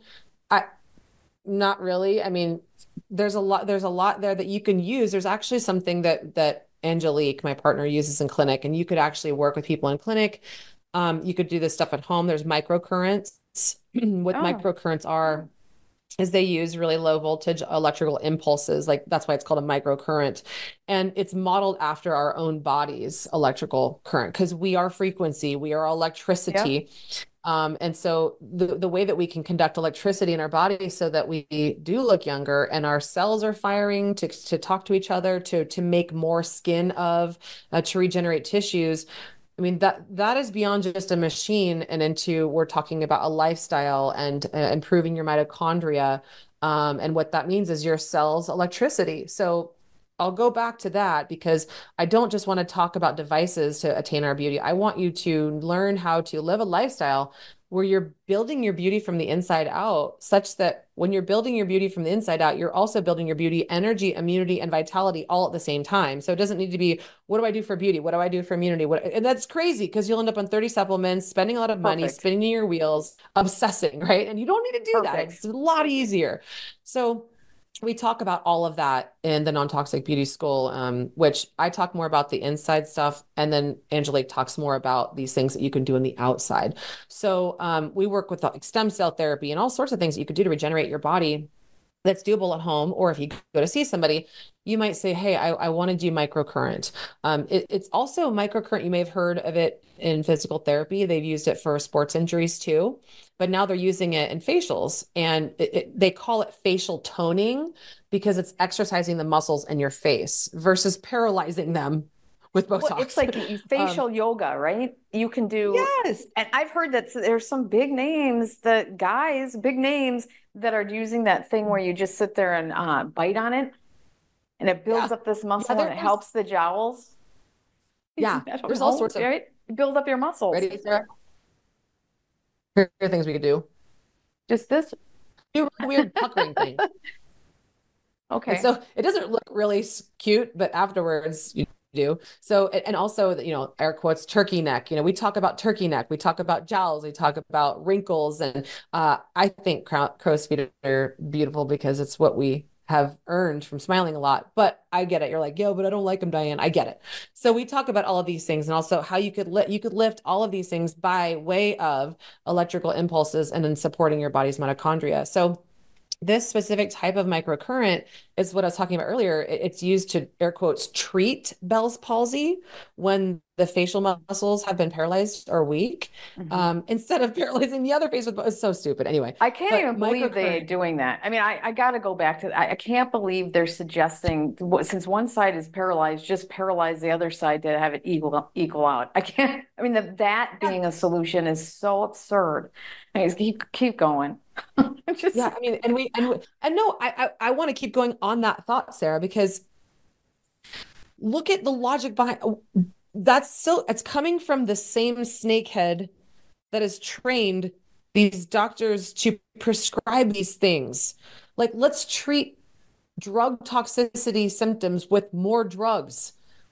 not really. I mean, there's a lot there that you can use. There's actually something that Angelique, my partner, uses in clinic, and you could actually work with people in clinic. You could do this stuff at home. There's microcurrents. What microcurrents are is they use really low voltage electrical impulses. Like that's why it's called a microcurrent. And it's modeled after our own body's electrical current because we are frequency, we are electricity. Yep. And so the way that we can conduct electricity in our body so that we do look younger and our cells are firing to talk to each other, to make more skin to regenerate tissues. I mean, that is beyond just a machine and into, we're talking about a lifestyle and improving your mitochondria. And what that means is your cells' electricity. So I'll go back to that because I don't just want to talk about devices to attain our beauty. I want you to learn how to live a lifestyle where you're building your beauty from the inside out, such that when you're building your beauty from the inside out, you're also building your beauty, energy, immunity, and vitality all at the same time. So it doesn't need to be, what do I do for beauty? What do I do for immunity? And that's crazy because you'll end up on 30 supplements, spending a lot of money, spinning your wheels, obsessing, right? And you don't need to do that. It's a lot easier. So we talk about all of that in the Non-Toxic Beauty School, which I talk more about the inside stuff. And then Angelique talks more about these things that you can do on the outside. So we work with like stem cell therapy and all sorts of things that you could do to regenerate your body that's doable at home. Or if you go to see somebody, you might say, hey, I want to do microcurrent. It's also microcurrent. You may have heard of it in physical therapy. They've used it for sports injuries too, but now they're using it in facials, and they call it facial toning because it's exercising the muscles in your face versus paralyzing them with Botox. Well, it's like facial yoga, right? You can do. Yes. And I've heard that there's some big names, big names that are using that thing where you just sit there and bite on it and it builds up this muscle and it helps the jowls. Yeah. There's all sorts of, right? Build up your muscles. Ready, Sarah? Here are things we could do. Just this? Do a weird puckering thing. Okay. And so it doesn't look really cute, but afterwards you do. So, and also, air quotes, turkey neck. We talk about turkey neck. We talk about jowls. We talk about wrinkles. And I think crow's feet are beautiful because it's what we have earned from smiling a lot. But I get it. You're like, yo, but I don't like them, Diane. I get it. So we talk about all of these things and also how you could lift all of these things by way of electrical impulses and then supporting your body's mitochondria. So this specific type of microcurrent is what I was talking about earlier. It's used to, air quotes, treat Bell's palsy when the facial muscles have been paralyzed or weak, instead of paralyzing the other face with, it's so stupid. Anyway, I can't even believe they're doing that. I mean, I got to go back to, I can't believe they're suggesting, since one side is paralyzed, just paralyze the other side to have it equal out. I can't, I mean, that being a solution is so absurd. Anyways, keep going. Yeah, I mean, and no, I want to keep going on that thought, Sarah, because look at the logic behind that's still, it's coming from the same snakehead that has trained these doctors to prescribe these things. Like, let's treat drug toxicity symptoms with more drugs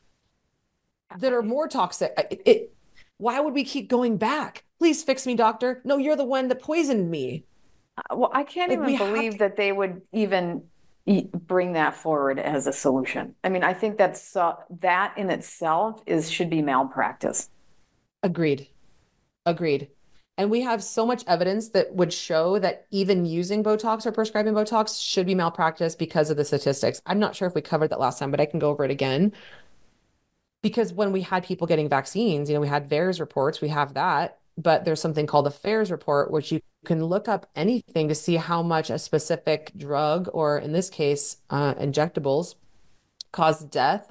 that are more toxic. Why would we keep going back? Please fix me, doctor. No, you're the one that poisoned me. Well, I can't Like, we even have believe to that they would even bring that forward as a solution. I mean, I think that in itself should be malpractice. agreed. Agreed. And we have so much evidence that would show that even using Botox or prescribing Botox should be malpractice because of the statistics. I'm not sure if we covered that last time, but I can go over it again. Because when we had people getting vaccines, we had VAERS reports, we have that, but there's something called a FAERS report, which you can look up anything to see how much a specific drug, or in this case, injectables, cause death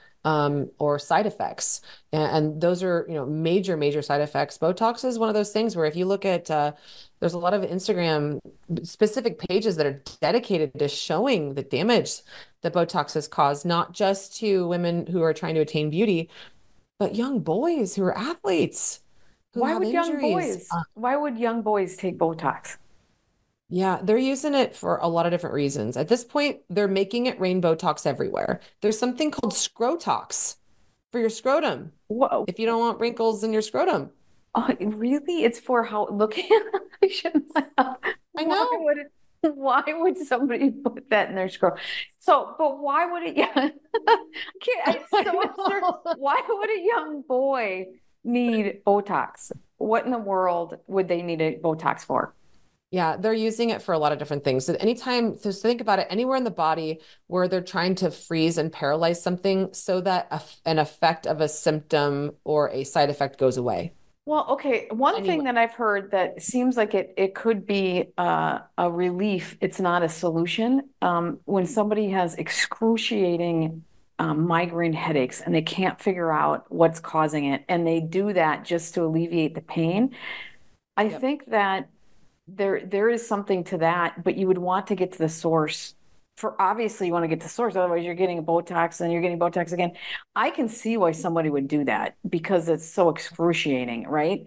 or side effects. And those are, major, major side effects. Botox is one of those things where if you look at, there's a lot of Instagram specific pages that are dedicated to showing the damage that Botox has caused, not just to women who are trying to attain beauty, but young boys who are athletes who Why have would young injuries. boys, why would young boys take Botox? Yeah, they're using it for a lot of different reasons. At this point, they're making it rain Botox everywhere. There's something called Scrotox for your scrotum Whoa. if you don't want wrinkles in your scrotum. Oh, really? It's for how looking. I shouldn't laugh. I know. Why would somebody put that in their scroll? So, but why would it? Yeah, I can't, it's so absurd. Why would a young boy need Botox? What in the world would they need a Botox for? Yeah, they're using it for a lot of different things. So anytime, so think about it, anywhere in the body where they're trying to freeze and paralyze something so that an effect of a symptom or a side effect goes away. Well, okay. One thing Anyway, that I've heard that seems like it could be a relief. It's not a solution. When somebody has excruciating migraine headaches and they can't figure out what's causing it, and they do that just to alleviate the pain, I yep. think that there is something to that, but you would want to get to the source. For obviously you want to get to the source, otherwise you're getting a Botox and you're getting Botox again. I can see why somebody would do that because it's so excruciating, right?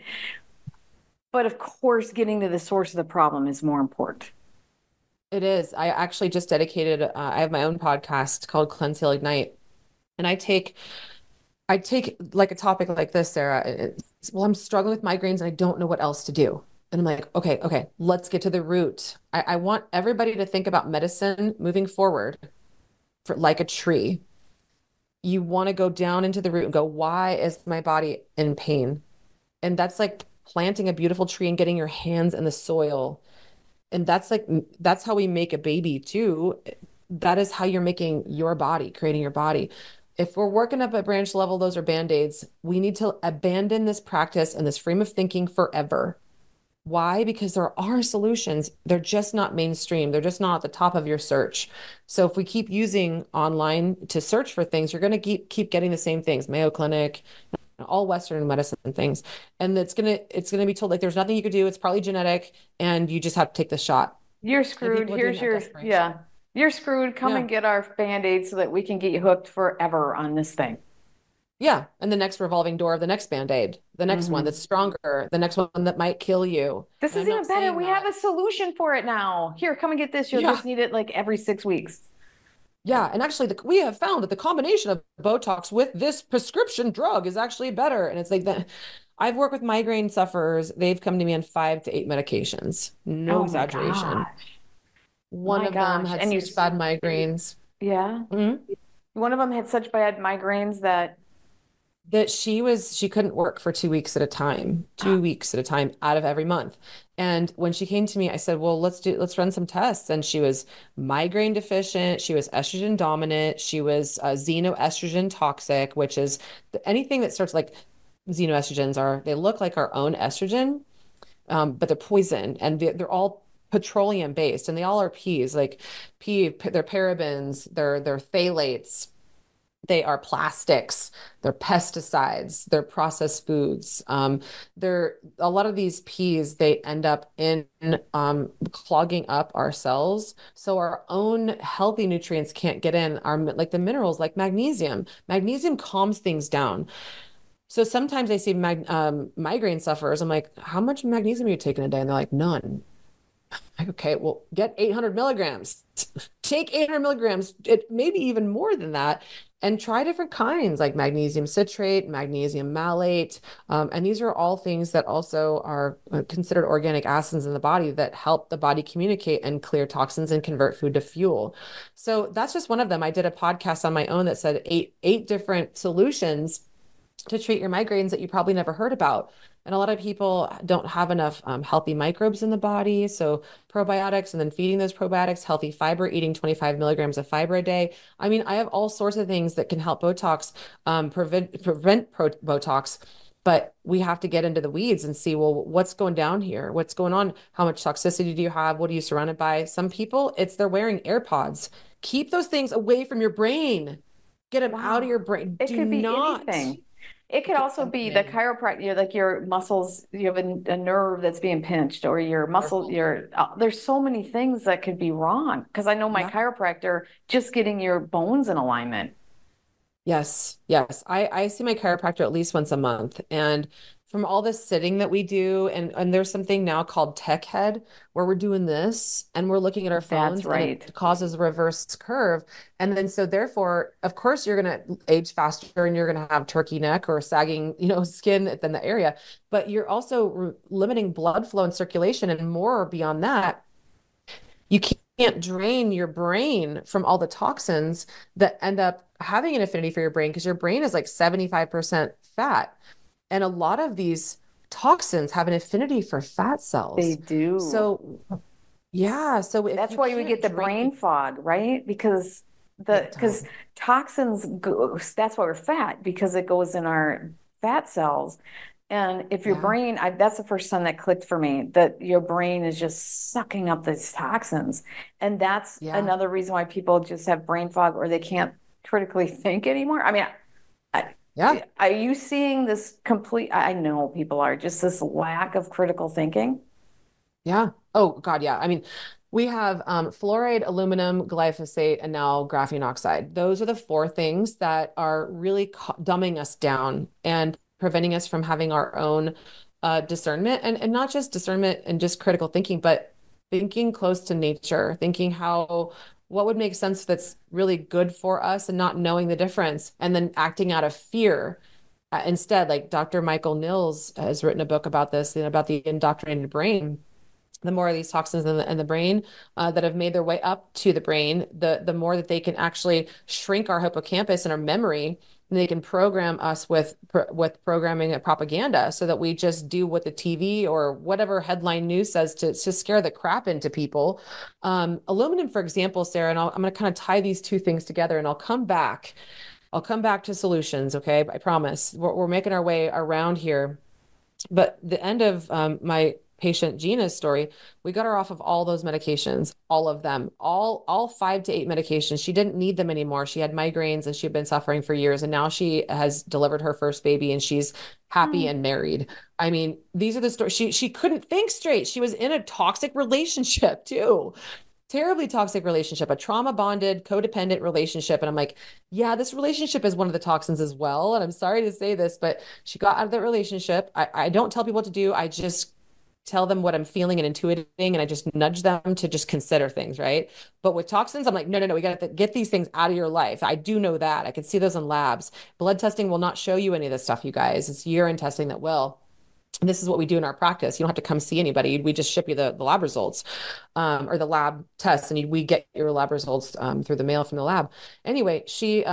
But of course, getting to the source of the problem is more important. It is. I actually just dedicated, I have my own podcast called Cleanse Heal Ignite. And I take like a topic like this, Sarah. Well, I'm struggling with migraines and I don't know what else to do. And I'm like, okay, let's get to the root. I want everybody to think about medicine moving forward for like a tree. You want to go down into the root and go, why is my body in pain? And that's like planting a beautiful tree and getting your hands in the soil. And that's how we make a baby too. That is how you're making your body, creating your body. If we're working up at branch level, those are band-aids. We need to abandon this practice and this frame of thinking forever. Why? Because there are solutions. They're just not mainstream. They're just not at the top of your search. So if we keep using online to search for things, you're going to keep getting the same things, Mayo Clinic, all Western medicine things. And it's gonna be told like there's nothing you could do. It's probably genetic, and you just have to take the shot. You're And screwed. people are doing Here's that your, yeah, desperation. you're screwed. Come Yeah. and get our Band-Aid so that we can get you hooked forever on this thing. Yeah. And the next revolving door of the next Band-Aid, the next one Mhm. that's stronger, the next one that might kill you. This And is I'm even not better. saying We have that. a solution for it now. Here, come and get this. You'll Yeah. just need it like every 6 weeks. Yeah, and actually, we have found that the combination of Botox with this prescription drug is actually better. And it's like that. I've worked with migraine sufferers. They've come to me on 5 to 8 medications. No Oh my exaggeration. gosh. One My of them gosh. had And you, such bad migraines. yeah. Mhm. One of them had such bad migraines that, That she couldn't work for 2 weeks at a time, 2 weeks at a time out of every month. And when she came to me, I said, well, let's run some tests. And she was migraine deficient. She was estrogen dominant. She was xenoestrogen toxic, which is anything that starts like xenoestrogens they look like our own estrogen, but they're poison and they're all petroleum based and they all are P's like they're parabens, they're phthalates, they are plastics, they're pesticides, they're processed foods. They're a lot of these P's, they end up in clogging up our cells. So our own healthy nutrients can't get in, our like the minerals like magnesium. Magnesium calms things down. So sometimes I see migraine sufferers. I'm like, how much magnesium are you taking a day? And they're like, none. Like, okay, well, get 800 milligrams. Take 800 milligrams, it maybe even more than that, and try different kinds like magnesium citrate, magnesium malate. And these are all things that also are considered organic acids in the body that help the body communicate and clear toxins and convert food to fuel. So that's just one of them. I did a podcast on my own that said eight different solutions to treat your migraines that you probably never heard about. And a lot of people don't have enough healthy microbes in the body. So probiotics, and then feeding those probiotics, healthy fiber, eating 25 milligrams of fiber a day. I mean, I have all sorts of things that can help Botox, prevent Botox. But we have to get into the weeds and see, well, what's going down here? What's going on? How much toxicity do you have? What are you surrounded by? Some people, it's they're wearing AirPods. Keep those things away from your brain. Get them out of Wow. your brain. It Do could be not. anything. It could It could also be the anything. chiropractor, like your muscles, you have a nerve that's being pinched, or your muscle, Wonderful. there's so many things that could be wrong. Because I know my Yeah. chiropractor, just getting your bones in alignment. Yes. Yes. I see my chiropractor at least once a month. And from all the sitting that we do, and there's something now called tech head where we're doing this and we're looking at our That's phones and it right. causes a reverse curve. And then so therefore, of course, you're gonna age faster and you're gonna have turkey neck or sagging, skin within the area, but you're also limiting blood flow and circulation and more beyond that. You can't drain your brain from all the toxins that end up having an affinity for your brain because your brain is like 75% fat. And a lot of these toxins have an affinity for fat They cells. do. So, yeah. So if That's you why we get can't the drain brain fog, right? Because big because time, toxins go, that's why we're fat, because it goes in our fat cells. And if your yeah, brain, that's the first time that clicked for me, that your brain is just sucking up these toxins. And that's yeah, another reason why people just have brain fog, or they can't critically think anymore. I mean, I, yeah, are you seeing this complete? I know people are, just this lack of critical thinking. yeah. Oh God, yeah. I mean, we have fluoride, aluminum, glyphosate, and now graphene oxide. Those are the four things that are really dumbing us down and preventing us from having our own discernment, and not just discernment and just critical thinking, but thinking close to nature, thinking how what would make sense that's really good for us and not knowing the difference, and then acting out of fear. Instead, like Dr. Michael Nils has written a book about this, about the indoctrinated brain. The more of these toxins in the brain that have made their way up to the brain, the more that they can actually shrink our hippocampus and our memory, and they can program us with programming and propaganda, so that we just do what the TV or whatever headline news says to scare the crap into people. Aluminum, for example, Sarah, and I'm going to kind of tie these two things together, and I'll come back. I'll come back to solutions. Okay, I promise. We're making our way around here, but the end of my patient Gina's story, we got her off of all those medications, all of them, all 5 to 8 medications. She didn't need them anymore. She had migraines and she had been suffering for years, and now she has delivered her first baby and she's happy Hmm. and married. I mean, these are the stories. She couldn't think straight. She was in a toxic relationship too. Terribly toxic relationship, a trauma bonded, codependent relationship. And I'm like, yeah, this relationship is one of the toxins as well. And I'm sorry to say this, but she got out of that relationship. I don't tell people what to do. I just tell them what I'm feeling and intuiting, and I just nudge them to just consider things, right? But with toxins, I'm like, no, no, no, we got to get these things out of your life. I do know that. I can see those in labs. Blood testing will not show you any of this stuff, you guys. It's urine testing that will. And this is what we do in our practice. You don't have to come see anybody. We just ship you the lab results, or the lab tests, and we get your lab results through the mail from the lab. Anyway,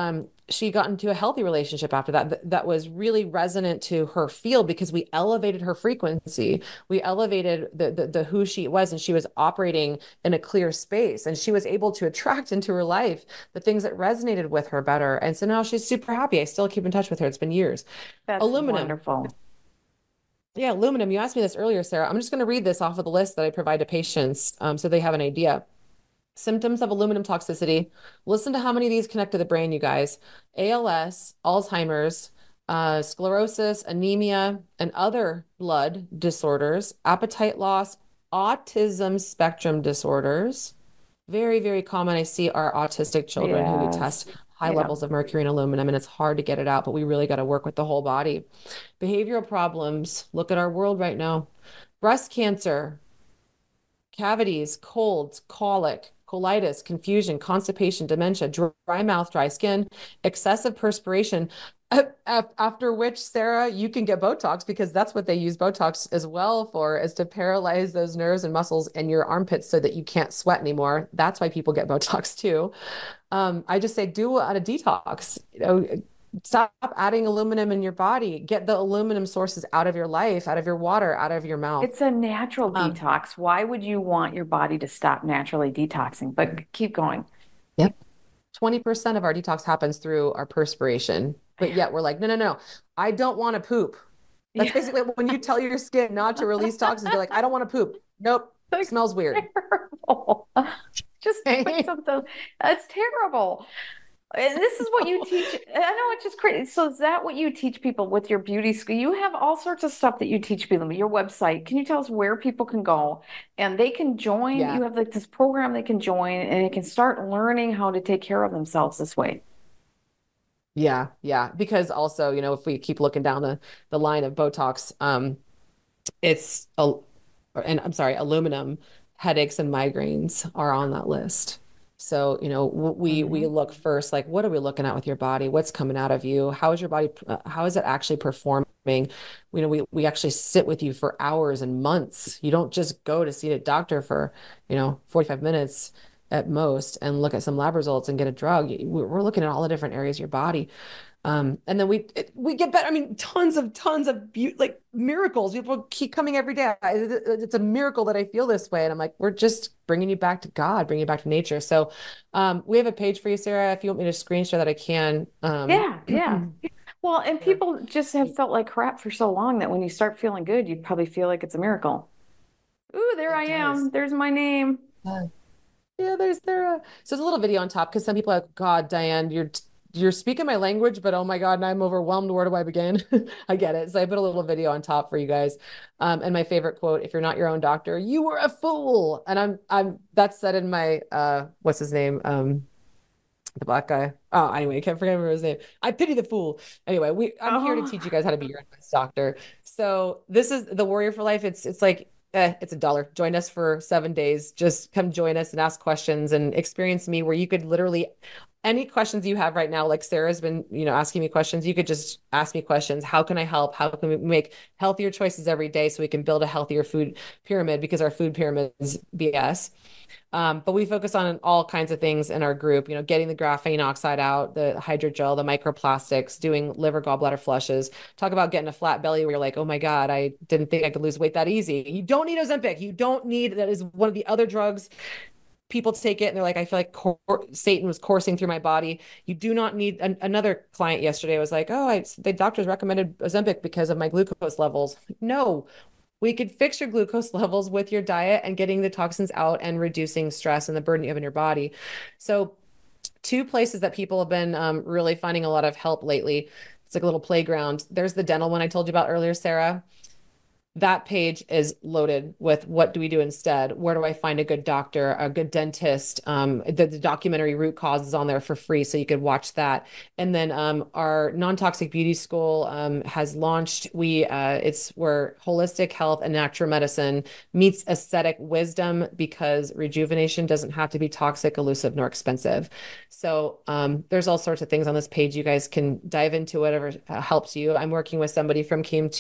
she got into a healthy relationship after that was really resonant to her field, because we elevated her frequency. We elevated the who she was, and she was operating in a clear space, and she was able to attract into her life the things that resonated with her better. And so now she's super happy. I still keep in touch with her. It's been years. That's Aluminum. wonderful. Yeah, aluminum. You asked me this earlier, Sarah. I'm just going to read this off of the list that I provide to patients, so they have an idea. Symptoms of aluminum toxicity. Listen to how many of these connect to the brain, you guys. ALS, Alzheimer's, sclerosis, anemia, and other blood disorders, appetite loss, autism spectrum disorders. Very, very common. I see our autistic children who we Yes. test high Yeah. levels of mercury and aluminum, and it's hard to get it out, but we really got to work with the whole body. Behavioral problems. Look at our world right now. Breast cancer, cavities, colds, colic, colitis, confusion, constipation, dementia, dry mouth, dry skin, excessive perspiration. After which, Sarah, you can get Botox because that's what they use Botox as well for, is to paralyze those nerves and muscles in your armpits so that you can't sweat anymore. That's why people get Botox too. I just say do a detox. Stop adding aluminum in your body. Get the aluminum sources out of your life, out of your water, out of your mouth. It's a natural Um, detox. Why would you want your body to stop naturally detoxing? But keep going. yep. 20% of our detox happens through our perspiration, but yet we're like, no, no, no, I don't want to poop. That's Yeah. basically when you tell your skin not to release toxins, you're like, I don't want to poop. Nope. That's Smells weird. terrible. Just put something. That's terrible. And this is what you teach. I know it's just crazy. So is that what you teach people with your beauty school? You have all sorts of stuff that you teach people. Your website. Can you tell us where people can go and they can join? Yeah. You have like this program they can join and they can start learning how to take care of themselves this way. Yeah. Yeah. Because also, if we keep looking down the line of Botox, it's and I'm sorry, aluminum, headaches and migraines are on that list. So, we Mhm. look first, like, what are we looking at with your body? What's coming out of you? How is your body, how is it actually performing? We actually sit with you for hours and months. You don't just go to see a doctor for, 45 minutes at most and look at some lab results and get a drug. We're looking at all the different areas of your body. And then we get better. I mean, tons of like miracles. People keep coming every day. It's a miracle that I feel this way. And I'm like, we're just bringing you back to God, bringing you back to nature. So, we have a page for you, Sarah. If you want me to screen share that, I can. Yeah, yeah. Well, and Yeah. people just have felt like crap for so long that when you start feeling good, you probably feel like it's a miracle. Ooh, there It I does. am. There's my name. Yeah, so there's a little video on top because some people are like, God, Diane, you're speaking my language, but oh my God, now I'm overwhelmed. Where do I begin? I get it. So I put a little video on top for you guys. And my favorite quote, if you're not your own doctor, you were a fool. And that's said in my what's his name? The black guy. Oh, anyway, I can't remember his name. I pity the fool. Anyway, I'm here to Oh, teach you guys how to be your own best doctor. So this is the Warrior for Life. It's like it's $1. Join us for 7 days. Just come join us and ask questions and experience me where you could literally any questions you have right now, like Sarah's been, asking me questions, you could just ask me questions. How can I help? How can we make healthier choices every day so we can build a healthier food pyramid because our food pyramid is BS. But we focus on all kinds of things in our group, getting the graphene oxide out, the hydrogel, the microplastics, doing liver gallbladder flushes, talk about getting a flat belly where you're like, oh my God, I didn't think I could lose weight that easy. You don't need Ozempic. You don't need, that is one of the other drugs. People take it and they're like, I feel like Satan was coursing through my body. You do not need another client yesterday was like, oh, the doctors recommended Ozempic because of my glucose levels. No, we could fix your glucose levels with your diet and getting the toxins out and reducing stress and the burden you have in your body. So, two places that people have been really finding a lot of help lately. It's like a little playground. There's the dental one I told you about earlier, Sarah. That page is loaded with what do we do instead? Where do I find a good doctor, a good dentist? The documentary Root Cause is on there for free, so you could watch that. And then our non-toxic beauty school has launched. It's where holistic health and natural medicine meets aesthetic wisdom because rejuvenation doesn't have to be toxic, elusive, nor expensive. So there's all sorts of things on this page. You guys can dive into whatever helps you. I'm working with somebody who came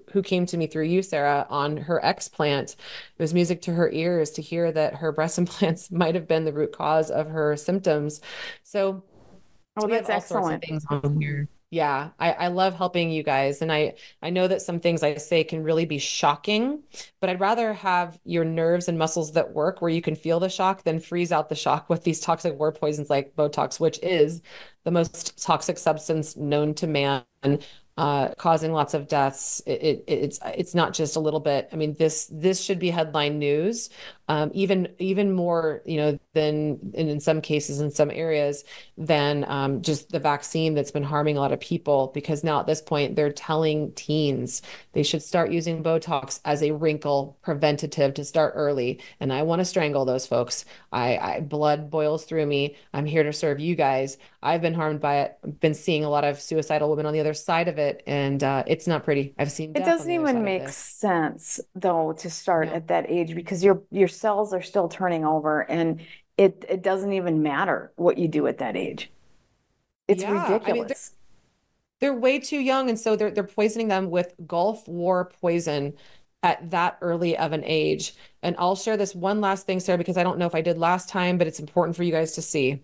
to me through you, Sarah, on her explant. It was music to her ears to hear that her breast implants might have been the root cause of her symptoms. So oh, we have that's all sorts of excellent. things on here. Yeah, I love helping you guys. And I know that some things I say can really be shocking, but I'd rather have your nerves and muscles that work where you can feel the shock than freeze out the shock with these toxic war poisons like Botox, which is the most toxic substance known to man. causing lots of deaths. It's not just a little bit. I mean, this should be headline news, even more, than in some cases in some areas than just the vaccine that's been harming a lot of people. Because now at this point, they're telling teens they should start using Botox as a wrinkle preventative to start early. And I want to strangle those folks. Blood boils through me. I'm here to serve you guys. I've been harmed by it. Been seeing a lot of suicidal women on the other side of it, and it's not pretty. I've seen It death on doesn't the other side even of make this. sense though to start No. at that age because your cells are still turning over and it doesn't even matter what you do at that age. It's Yeah, I mean, ridiculous. they're way too young, and so they're poisoning them with Gulf War poison at that early of an age. And I'll share this one last thing, Sarah, because I don't know if I did last time, but it's important for you guys to see.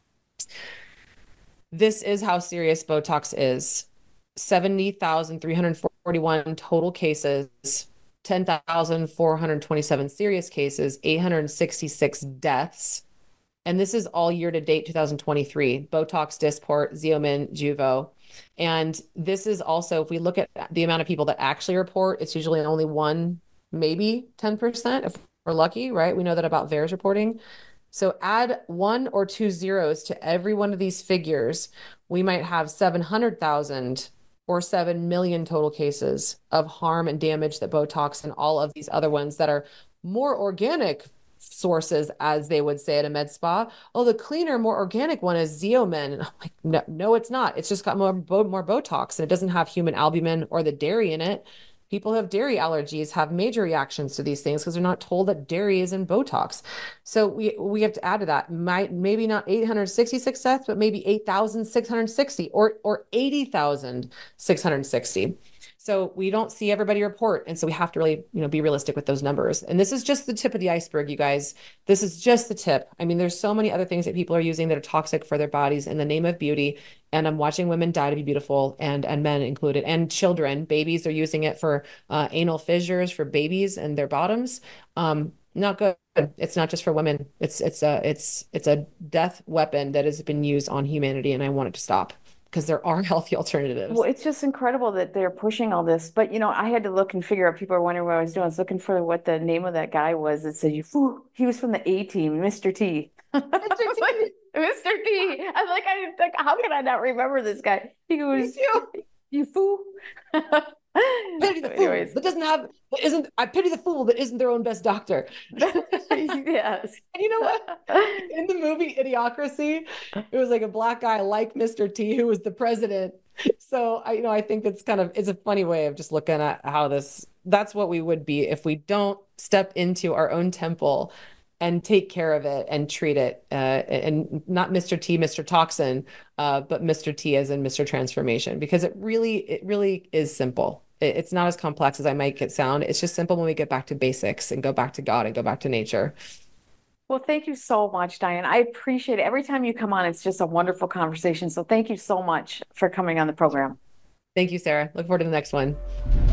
This is how serious Botox is. 70,341 total cases, 10,427 serious cases, 866 deaths. And this is all year to date 2023. Botox, Dysport, Xeomin, Juvo. And this is also, if we look at the amount of people that actually report, it's usually only one, maybe 10% if we're lucky, right? We know that about VAERS reporting. So add one or two zeros to every one of these figures, we might have 700,000 or 7 million total cases of harm and damage that Botox and all of these other ones that are more organic sources, as they would say at a med spa. Oh, the cleaner, more organic one is Xeomin. And I'm like, no, no, it's not. It's just got more Botox and it doesn't have human albumin or the dairy in it. People who have dairy allergies have major reactions to these things because they're not told that dairy is in Botox. So we have to add to that. Maybe not 866 deaths, but maybe 8,660 or 80,660. So we don't see everybody report. And so we have to really, be realistic with those numbers. And this is just the tip of the iceberg, you guys. This is just the tip. I mean, there's so many other things that people are using that are toxic for their bodies in the name of beauty. And I'm watching women die to be beautiful, and men included, and children. Babies are using it for anal fissures for babies and their bottoms. Not good. It's not just for women. It's a death weapon that has been used on humanity, and I want it to stop because there are healthy alternatives. Well, it's just incredible that they're pushing all this. But I had to look and figure out. People are wondering what I was doing. I was looking for what the name of that guy was that said, "You fool." He was from the A Team, Mr. T. Mr. T. Mr. T. I'm like, how can I not remember this guy? He goes, "You fool." Pity the fool Anyways, I pity the fool that isn't their own best doctor. yes. And you know what? In the movie Idiocracy, it was like a black guy like Mr. T who was the president. So I think it's a funny way of just looking at how that's what we would be if we don't step into our own temple and take care of it and treat it, and not Mr. T, Mr. Toxin, but Mr. T as in Mr. Transformation, because it really is simple. It's not as complex as I make it sound. It's just simple when we get back to basics and go back to God and go back to nature. Well, thank you so much, Diane. I appreciate it. Every time you come on, it's just a wonderful conversation. So thank you so much for coming on the program. Thank you, Sarah. Look forward to the next one.